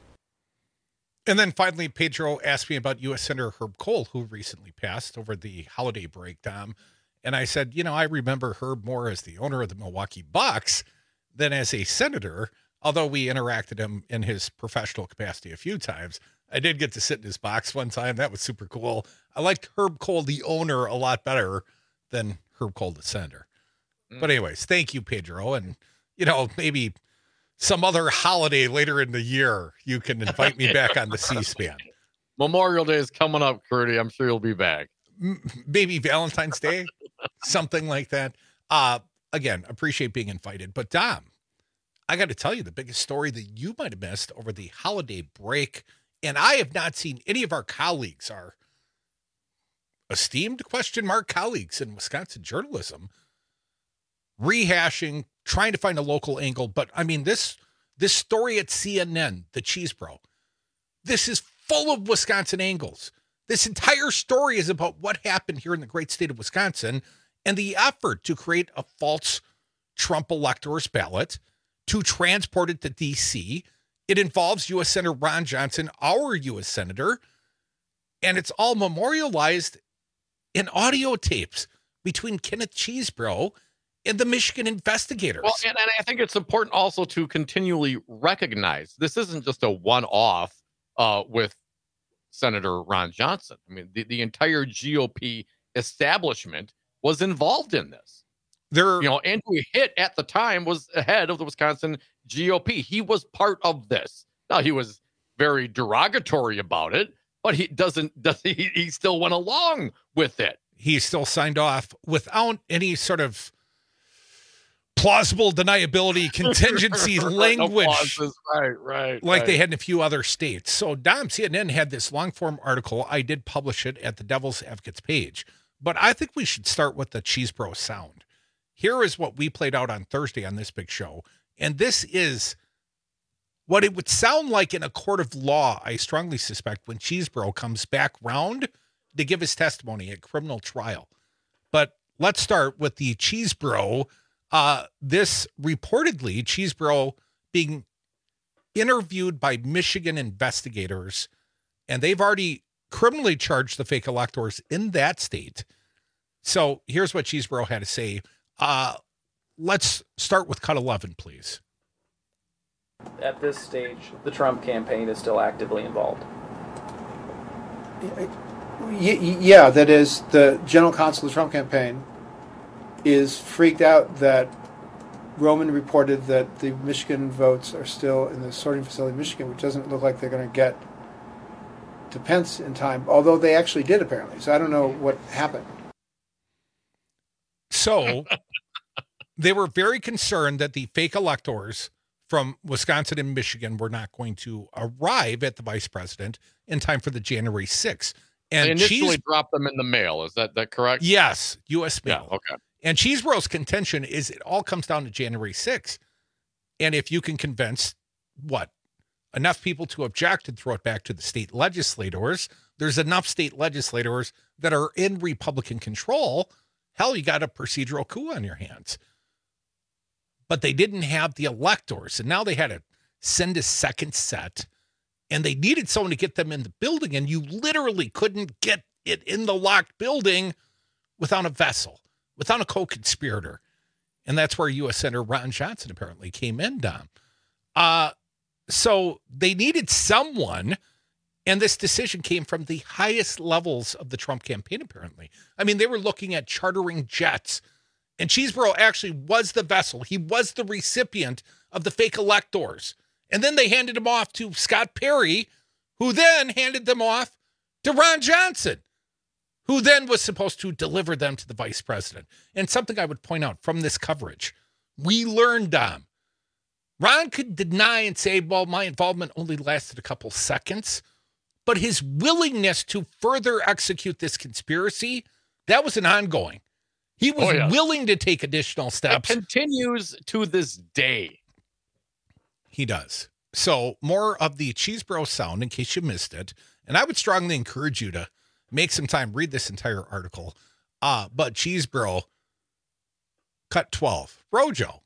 And then finally, Pedro asked me about U S Senator Herb Kohl, who recently passed over the holiday break, Dom. And I said, you know, I remember Herb more as the owner of the Milwaukee Bucks than as a senator, although we interacted him in his professional capacity a few times. I did get to sit in his box one time. That was super cool. I liked Herb Kohl, the owner, a lot better than Herb Kohl, the senator. Mm. But anyways, thank you, Pedro. And, you know, maybe some other holiday later in the year, you can invite me back on the C-SPAN. Memorial Day is coming up, Curdy. I'm sure you'll be back. Maybe Valentine's Day, something like that. Uh, again, appreciate being invited. But Dom, I got to tell you the biggest story that you might have missed over the holiday break, and I have not seen any of our colleagues, our esteemed question mark colleagues in Wisconsin journalism, rehashing, trying to find a local angle. But I mean, this, this story at C N N, the Cheese Bro, this is full of Wisconsin angles. This entire story is about what happened here in the great state of Wisconsin and the effort to create a false Trump elector's ballot to transport it to D C. It involves U S Senator Ron Johnson, our U S Senator, and it's all memorialized in audio tapes between Kenneth Chesebro and the Michigan investigators. Well, and, and I think it's important also to continually recognize this isn't just a one-off uh, with Senator Ron Johnson. I mean, the, the entire G O P establishment was involved in this. There, you know, Andrew Hitt at the time was head of the Wisconsin G O P. He was part of this. Now, he was very derogatory about it, but he doesn't, does he, he still went along with it. He still signed off without any sort of plausible deniability, contingency language. No right, right. Like right. they had in a few other states. So Dom, C N N had this long form article. I did publish it at the Devil's Advocates page, but I think we should start with the Cheesebro sound. Here is what we played out on Thursday on this big show. And this is what it would sound like in a court of law, I strongly suspect, when Cheesebro comes back round to give his testimony at criminal trial. But let's start with the Cheesebro. Uh, this reportedly, Cheesebro being interviewed by Michigan investigators, and they've already criminally charged the fake electors in that state. So here's what Cheesebro had to say. Uh, let's start with cut eleven, please. At this stage, the Trump campaign is still actively involved. Yeah, that is, the general counsel of the Trump campaign is freaked out that Roman reported that the Michigan votes are still in the sorting facility in Michigan, which doesn't look like they're going to get to Pence in time, although they actually did apparently. So I don't know what happened. So they were very concerned that the fake electors from Wisconsin and Michigan were not going to arrive at the vice president in time for the January sixth. And they initially Cheese- dropped them in the mail. Is that, that correct? Yes, U S mail. Yeah, okay. And Cheesebro's contention is it all comes down to January sixth. And if you can convince, what, enough people to object and throw it back to the state legislators, there's enough state legislators that are in Republican control, hell, you got a procedural coup on your hands. But they didn't have the electors, and now they had to send a second set, and they needed someone to get them in the building, and you literally couldn't get it in the locked building without a vessel, without a co-conspirator. And that's where U S Senator Ron Johnson apparently came in, Dom. Uh, so they needed someone, and this decision came from the highest levels of the Trump campaign, apparently. I mean, they were looking at chartering jets, and Cheesebro actually was the vessel. He was the recipient of the fake electors. And then they handed him off to Scott Perry, who then handed them off to Ron Johnson, who then was supposed to deliver them to the vice president. And something I would point out from this coverage, we learned, Dom, Ron could deny and say, well, my involvement only lasted a couple seconds, but his willingness to further execute this conspiracy, that was an ongoing. He was oh, yeah. willing to take additional steps. It continues to this day. He does. So more of the Cheesebro sound in case you missed it. And I would strongly encourage you to make some time, read this entire article. Uh, but Cheesebro, cut twelve. Rojo.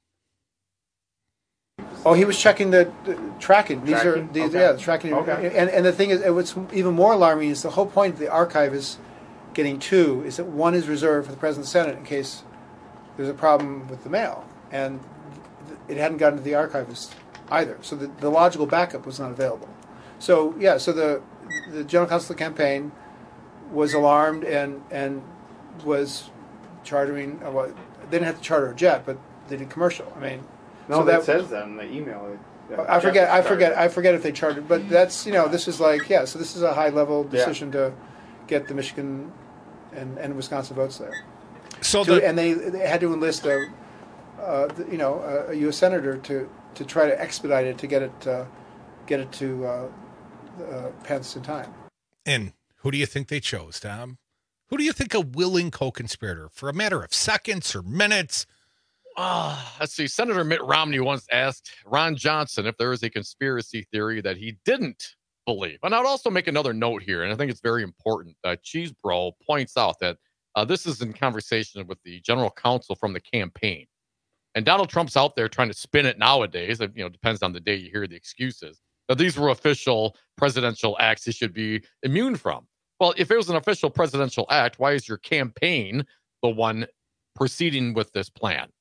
Oh, he was checking the, the tracking. These tracking? are these, okay. yeah, the tracking. Okay. And and the thing is, what's even more alarming is the whole point of the archive is getting two is that one is reserved for the President and Senate in case there's a problem with the mail, and it hadn't gotten to the archivist either. So the, the logical backup was not available. So yeah, so the the general counsel of the campaign was alarmed and and was chartering. Uh, well, they didn't have to charter a jet, but they did commercial. I mean, no, so that, that says that in the email. I forget. I forget. I forget if they chartered, but that's you know this is like yeah. So this is a high level decision yeah. to get the Michigan and, and Wisconsin votes there. So to, the, and they, they had to enlist a uh, you know a, a U S senator to, to try to expedite it to get it uh, get it to uh, uh, Pence in time. And who do you think they chose, Tom? Who do you think a willing co-conspirator for a matter of seconds or minutes? Uh, let's see. Senator Mitt Romney once asked Ron Johnson if there is a conspiracy theory that he didn't believe. And I'd also make another note here, and I think it's very important. Uh, Cheesebro points out that uh, this is in conversation with the general counsel from the campaign. And Donald Trump's out there trying to spin it nowadays. It, you know, depends on the day you hear the excuses. That these were official presidential acts he should be immune from. Well, if it was an official presidential act, why is your campaign the one proceeding with this plan?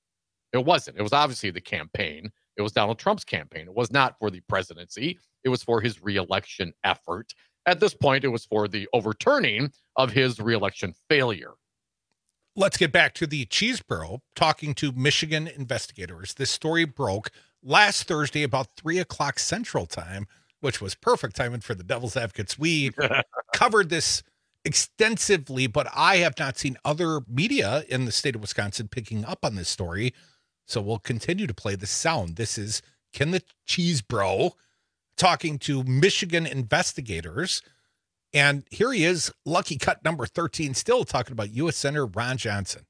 It wasn't. It was obviously the campaign. It was Donald Trump's campaign. It was not for the presidency. It was for his reelection effort. At this point, it was for the overturning of his reelection failure. Let's get back to the Cheeseboro talking to Michigan investigators. This story broke last Thursday about three o'clock Central Time, which was perfect timing for the Devil's Advocates. We covered this extensively, but I have not seen other media in the state of Wisconsin picking up on this story. So we'll continue to play the sound. This is Ken the Cheesebro talking to Michigan investigators. And here he is, lucky cut number thirteen, still talking about U S Senator Ron Johnson.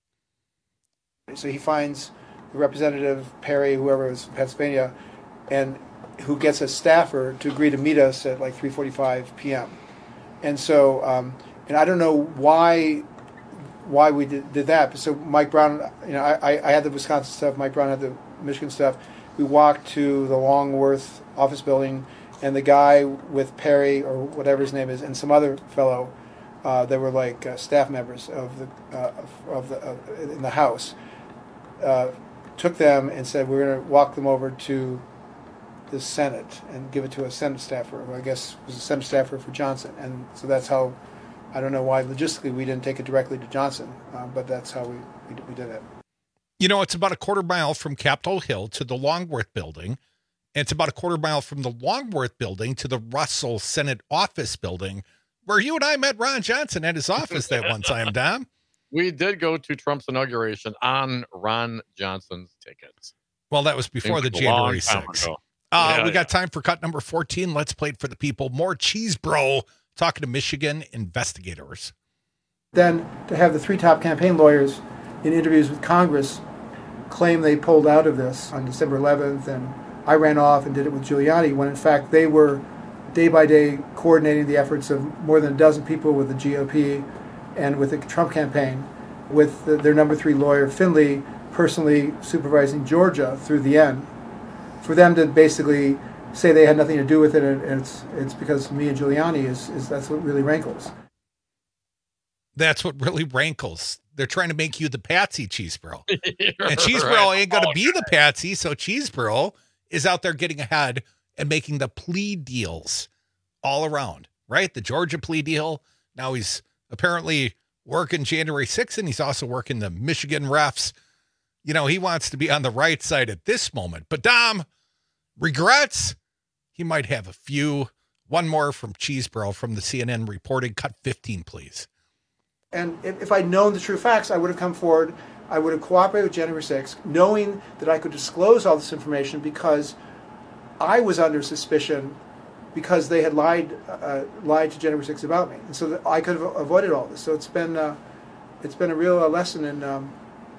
So he finds the representative, Perry, whoever was from Pennsylvania, and who gets a staffer to agree to meet us at like three forty-five p.m. And so, um, and I don't know why why we did, did that. So Mike Brown, you know, I, I had the Wisconsin stuff, Mike Brown had the Michigan stuff. We walked to the Longworth office building, and the guy with Perry, or whatever his name is, and some other fellow, uh, they were like uh, staff members of the uh, of the uh, in the House, uh, took them and said, we're going to walk them over to the Senate and give it to a Senate staffer, who I guess was a Senate staffer for Johnson. And so that's how, I don't know why logistically we didn't take it directly to Johnson, uh, but that's how we, we we did it. You know, it's about a quarter mile from Capitol Hill to the Longworth building. And it's about a quarter mile from the Longworth building to the Russell Senate office building, where you and I met Ron Johnson at his office that one time, Dom. We did go to Trump's inauguration on Ron Johnson's tickets. Well, that was before the January sixth. Uh, yeah, we yeah. got time for cut number fourteen. Let's play it for the people. More Cheesebro talking to Michigan investigators. Then to have the three top campaign lawyers in interviews with Congress claim they pulled out of this on December eleventh, and I ran off and did it with Giuliani, when in fact they were day by day coordinating the efforts of more than a dozen people with the G O P and with the Trump campaign, with the, their number three lawyer, Finley, personally supervising Georgia through the end. For them to basically say they had nothing to do with it, and it's it's because me and Giuliani, is, is that's what really rankles. That's what really rankles. They're trying to make you the patsy, Cheesebro. And Cheesebro right. ain't going to oh, be right. the patsy, so Cheesebro is out there getting ahead and making the plea deals all around, right? The Georgia plea deal. Now he's apparently working January sixth, and he's also working the Michigan refs. You know, he wants to be on the right side at this moment. But Dom, regrets? He might have a few. One more from Cheesebro from the C N N reporting. Cut fifteen, please. And if, if I'd known the true facts, I would have come forward. I would have cooperated with January sixth, knowing that I could disclose all this information because I was under suspicion because they had lied uh, lied to January sixth about me, and so that I could have avoided all this. So it's been uh, it's been a real uh, lesson in um,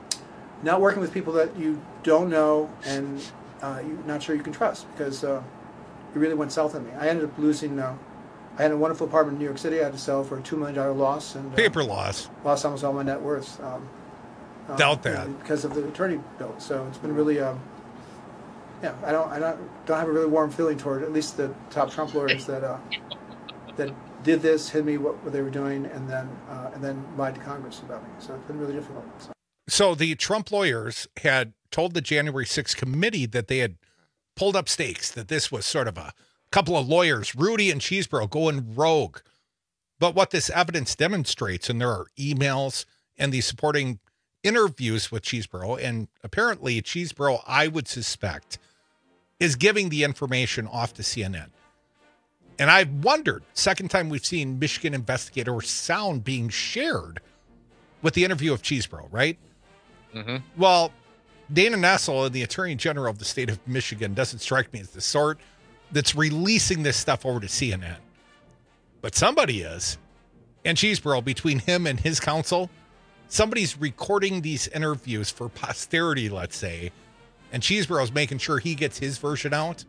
not working with people that you don't know and uh, you're not sure you can trust, because uh, it really went south on me. I ended up losing. Uh, I had a wonderful apartment in New York City. I had to sell for a two million dollar loss, and uh, paper loss. Lost almost all my net worth. Um, um, Doubt that because of the attorney bill. So it's been really. Um, Yeah, I don't, I don't, don't have a really warm feeling toward at least the top Trump lawyers that uh, that did this, hid me what, what they were doing, and then uh, and then lied to Congress about me. So it's been really difficult. So. so the Trump lawyers had told the January sixth committee that they had pulled up stakes, that this was sort of a couple of lawyers, Rudy and Cheesebro, going rogue. But what this evidence demonstrates, and there are emails and the supporting interviews with Cheesebro, and apparently Cheesebro, I would suspect, is giving the information off to C N N. And I've wondered, second time we've seen Michigan investigator sound being shared with the interview of Cheesebro, right? Mm-hmm. Well, Dana Nessel, the Attorney General of the state of Michigan, doesn't strike me as the sort that's releasing this stuff over to C N N. But somebody is. And Cheesebro, between him and his counsel, somebody's recording these interviews for posterity, let's say, and Cheesebro's making sure he gets his version out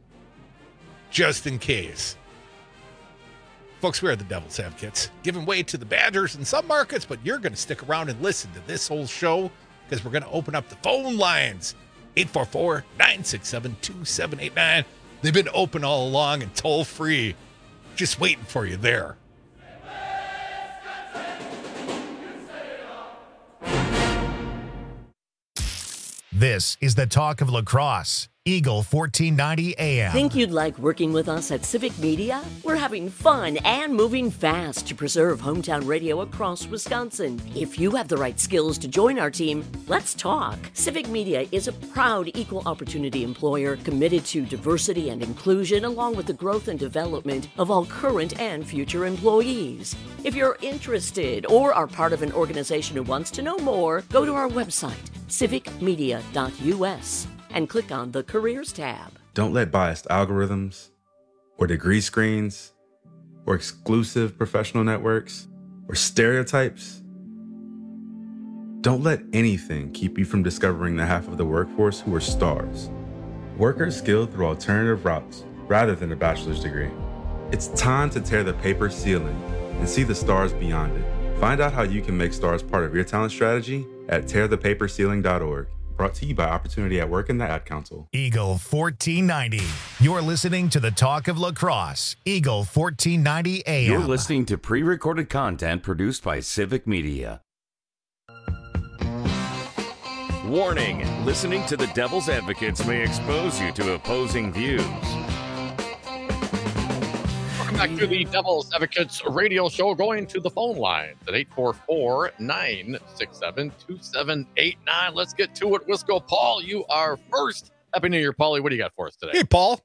just in case. Folks, we are the Devil's Advocates, giving way to the Badgers in some markets, but you're going to stick around and listen to this whole show because we're going to open up the phone lines. eight four four, nine six seven, two seven eight nine. They've been open all along and toll free. Just waiting for you there. This is the talk of La Crosse, Eagle fourteen ninety A M. Think you'd like working with us at Civic Media? We're having fun and moving fast to preserve hometown radio across Wisconsin. If you have the right skills to join our team, let's talk. Civic Media is a proud equal opportunity employer committed to diversity and inclusion, along with the growth and development of all current and future employees. If you're interested or are part of an organization who wants to know more, go to our website, civic media dot u s, and click on the Careers tab. Don't let biased algorithms or degree screens or exclusive professional networks or stereotypes, don't let anything keep you from discovering the half of the workforce who are stars. Workers skilled through alternative routes rather than a bachelor's degree. It's time to tear the paper ceiling and see the stars beyond it. Find out how you can make stars part of your talent strategy at tear the paper ceiling dot org. Brought to you by Opportunity at Work and the Ad Council. Eagle fourteen ninety. You're listening to the talk of La Crosse, Eagle fourteen ninety A M. You're listening to pre-recorded content produced by Civic Media. Warning, listening to the Devil's Advocates may expose you to opposing views. Welcome back to the Devil's Advocates radio show. Going to the phone line at eight four four, nine six seven, two seven eight nine. Let's get to it. Wisco. Paul, you are first. Happy New Year, Paulie. What do you got for us today? Hey, Paul.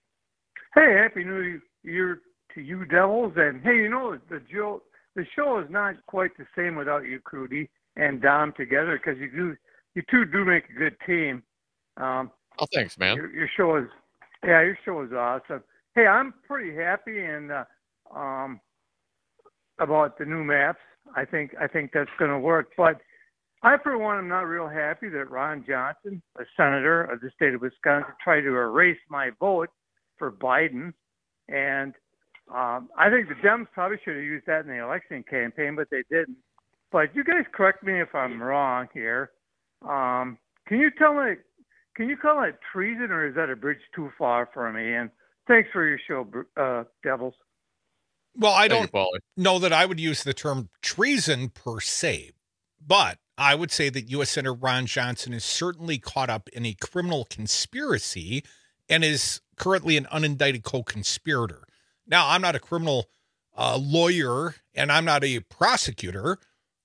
Hey, Happy New Year to you, Devils. And, hey, you know, the, Joe, the show is not quite the same without you, Crudy, and Dom together, because you do, you two do make a good team. Um, oh, thanks, man. Your, your show is, yeah, your show is awesome. Hey, I'm pretty happy and uh, um, about the new maps. I think I think that's going to work. But I, for one, am not real happy that Ron Johnson, a senator of the state of Wisconsin, tried to erase my vote for Biden. And um, I think the Dems probably should have used that in the election campaign, but they didn't. But you guys correct me if I'm wrong here. Um, can you tell me? Can you call it treason, or is that a bridge too far for me? And thanks for your show, uh, Devils. Well, I don't know that I would use the term treason per se, but I would say that U S Senator Ron Johnson is certainly caught up in a criminal conspiracy and is currently an unindicted co-conspirator. Now, I'm not a criminal uh, lawyer and I'm not a prosecutor,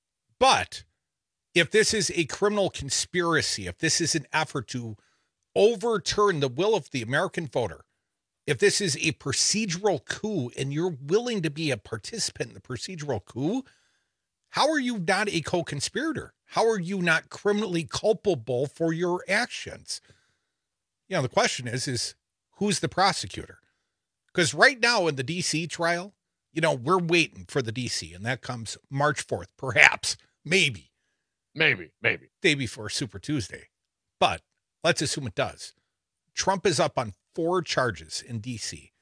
but if this is a criminal conspiracy, if this is an effort to overturn the will of the American voter, if this is a procedural coup and you're willing to be a participant in the procedural coup, how are you not a co-conspirator? How are you not criminally culpable for your actions? You know, the question is, is who's the prosecutor? Because right now in the D C trial, you know, we're waiting for the D C, and that comes March fourth, perhaps, maybe. Maybe, maybe. Day before Super Tuesday. But let's assume it does. Trump is up on four charges in D C.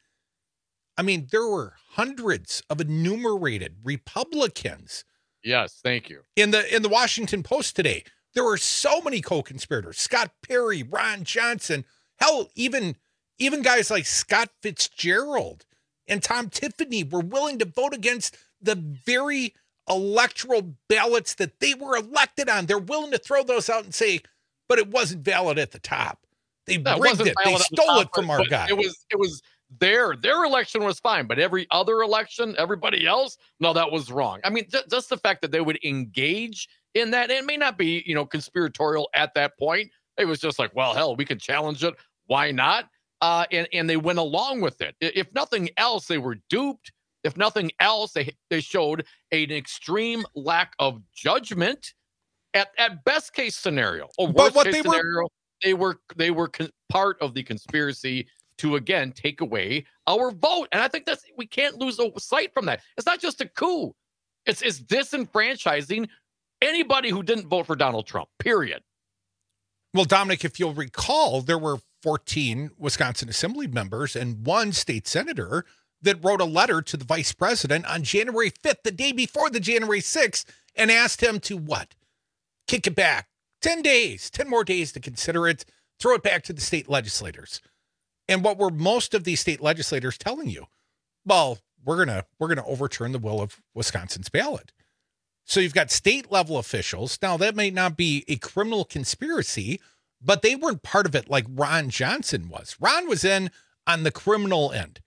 I mean, there were hundreds of enumerated Republicans. Yes, thank you. In the in the Washington Post today, there were so many co-conspirators. Scott Perry, Ron Johnson, hell, even even guys like Scott Fitzgerald and Tom Tiffany were willing to vote against the very electoral ballots that they were elected on. They're willing to throw those out and say, but it wasn't valid at the top. They That rigged wasn't it. They valid at the stole top, it from but- our but guy. It was it was their their election was fine, but every other election, everybody else, no, that was wrong. I mean, ju- just the fact that they would engage in that, it may not be, you know, conspiratorial at that point. It was just like, well, hell, we can challenge it. Why not? Uh, and and they went along with it. I- If nothing else, they were duped. If nothing else, they they showed an extreme lack of judgment. At at best case scenario, or But worst what case they were- scenario, they were they were con- part of the conspiracy to again take away our vote. And I think that's we can't lose a sight from that. It's not just a coup; it's it's disenfranchising anybody who didn't vote for Donald Trump. Period. Well, Dominic, if you'll recall, there were fourteen Wisconsin Assembly members and one state senator that wrote a letter to the vice president on January fifth, the day before the January sixth, and asked him to what? Kick it back. ten days, ten more days to consider it, throw it back to the state legislators. And what were most of these state legislators telling you? Well, we're going to we're going to overturn the will of Wisconsin's ballot. So you've got state level officials. Now, that may not be a criminal conspiracy, but they weren't part of it like Ron Johnson was. Ron was in on the criminal end.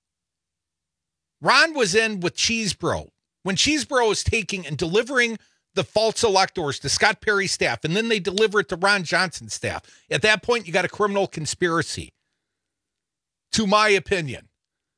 Ron was in with Cheesebro. When Cheesebro is taking and delivering the false electors to Scott Perry's staff, and then they deliver it to Ron Johnson's staff, at that point, you got a criminal conspiracy, to my opinion.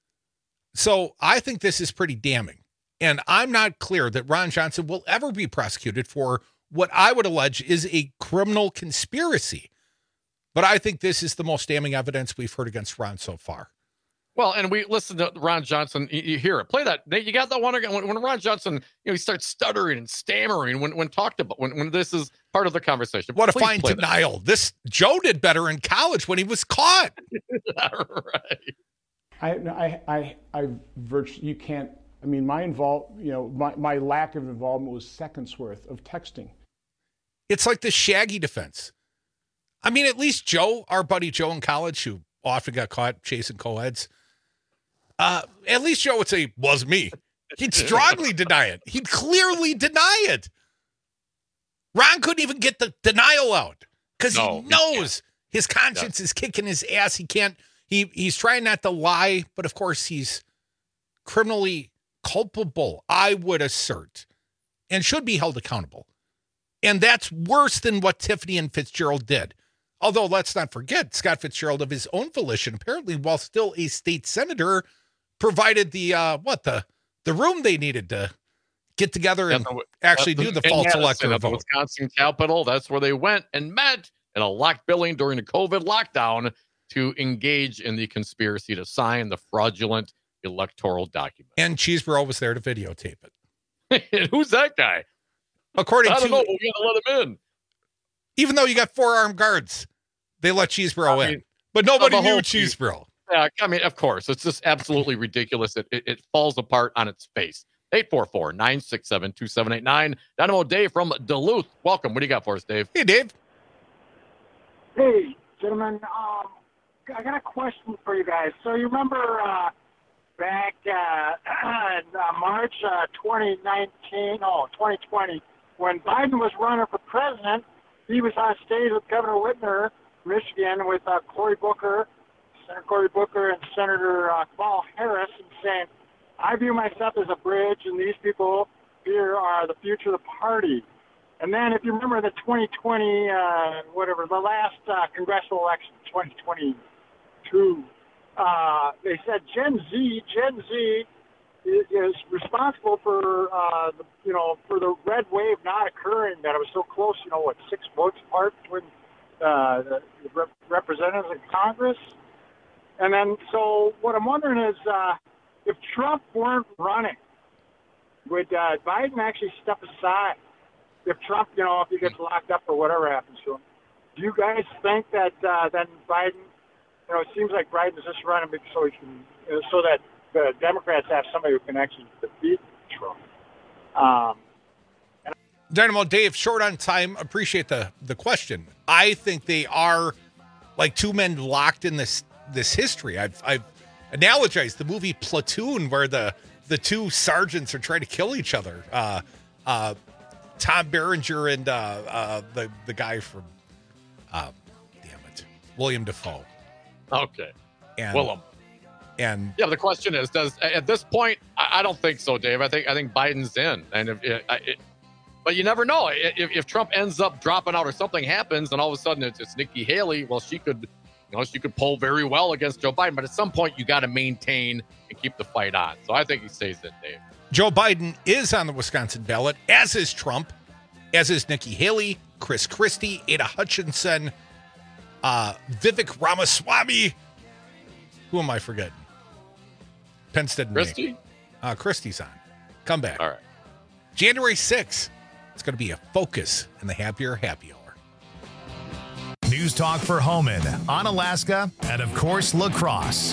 So I think this is pretty damning. And I'm not clear that Ron Johnson will ever be prosecuted for what I would allege is a criminal conspiracy. But I think this is the most damning evidence we've heard against Ron so far. Well, and we listen to Ron Johnson. You, you hear it. Play that. Nate, you got that one again. When, when Ron Johnson, you know, he starts stuttering and stammering when, when talked about, when, when this is part of the conversation. What Please a fine denial. That. This Joe did better in college when he was caught. Right. I, I, I, I virtually, you can't, I mean, my involve, you know, my, my lack of involvement was seconds worth of texting. It's like the Shaggy defense. I mean, at least Joe, our buddy Joe in college, who often got caught chasing co-eds, uh, at least Joe would say, was me. He'd strongly deny it. He'd clearly deny it. Ron couldn't even get the denial out because no, he knows he his conscience yeah. is kicking his ass. He can't, he he's trying not to lie, but of course he's criminally culpable, I would assert, and should be held accountable. And that's worse than what Tiffany and Fitzgerald did. Although, let's not forget, Scott Fitzgerald, of his own volition, apparently, while still a state senator, provided the, uh, what, the the room they needed to get together and the, actually do the false elector vote. The Wisconsin Capitol, that's where they went and met in a locked building during the COVID lockdown to engage in the conspiracy to sign the fraudulent electoral document. And Cheesebro was there to videotape it. And who's that guy? According I don't to, know, we're gonna let him in. Even though you got four armed guards, they let Cheesebro I mean, in. But nobody knew Cheesebro. Yeah, I mean, of course. It's just absolutely ridiculous. It, it, it falls apart on its face. eight four four, nine six seven, two seven eight nine. Dynamo Dave from Duluth. Welcome. What do you got for us, Dave? Hey, Dave. Hey, gentlemen. Um, I got a question for you guys. So you remember uh, back uh, in uh, March uh, twenty nineteen, oh, twenty twenty, when Biden was running for president, he was on stage with Governor Whitmer, Michigan, with uh, Cory Booker, Senator Cory Booker, and Senator uh, Kamala Harris, and saying, I view myself as a bridge, and these people here are the future of the party. And then if you remember the twenty twenty, uh, whatever, the last uh, congressional election, twenty twenty-two, uh, they said Gen Z, Gen Z is, is responsible for, uh, the, you know, for the red wave not occurring, that it was so close, you know, what, six votes apart between uh, the, the rep- representatives in Congress. And then, so what I'm wondering is, uh, if Trump weren't running, would uh, Biden actually step aside? If Trump, you know, if he gets locked up or whatever happens to him, do you guys think that uh, then Biden, you know, it seems like Biden's just running so he can, you know, so that the Democrats have somebody who can actually defeat Trump. Um, and- Dynamo Dave, short on time. Appreciate the the question. I think they are like two men locked in this this history. I've I've analogized the movie Platoon, where the the two sergeants are trying to kill each other. Uh, uh, Tom Berenger and uh, uh, the the guy from, uh, damn it, William Dafoe. Okay, and Willem. And yeah, the question is, does at this point? I, I don't think so, Dave. I think I think Biden's in, and if it, it, but you never know. If, if Trump ends up dropping out or something happens, and all of a sudden it's, it's Nikki Haley, well, she could, you know, she could poll very well against Joe Biden. But at some point, you got to maintain and keep the fight on. So I think he stays in, Dave. Joe Biden is on the Wisconsin ballot, as is Trump, as is Nikki Haley, Chris Christie, Ada Hutchinson, uh, Vivek Ramaswamy. Who am I forgetting? Pence didn't Christie? Uh, Christie's on. Come back. All right. January sixth. It's going to be a focus in the Happier Happy Hour. News Talk for Homan, Onalaska, and of course, La Crosse.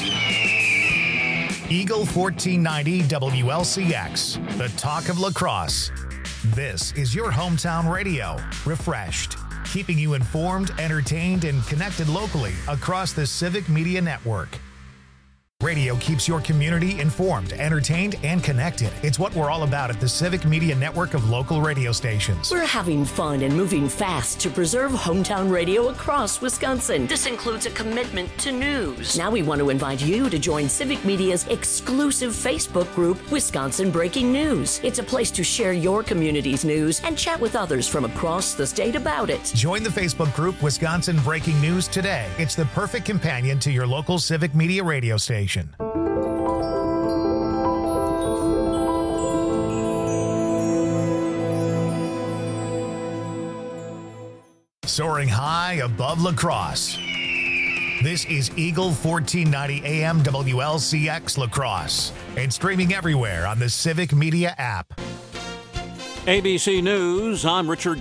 Eagle fourteen ninety W L C X, the talk of La Crosse. This is your hometown radio, refreshed, keeping you informed, entertained, and connected locally across the Civic Media Network. Radio keeps your community informed, entertained, and connected. It's what we're all about at the Civic Media Network of local radio stations. We're having fun and moving fast to preserve hometown radio across Wisconsin. This includes a commitment to news. Now we want to invite you to join Civic Media's exclusive Facebook group, Wisconsin Breaking News. It's a place to share your community's news and chat with others from across the state about it. Join the Facebook group Wisconsin Breaking News today. It's the perfect companion to your local Civic Media radio station. Soaring high above La Crosse. This is Eagle fourteen ninety A M W L C X La Crosse and streaming everywhere on the Civic Media app. A B C News, I'm Richard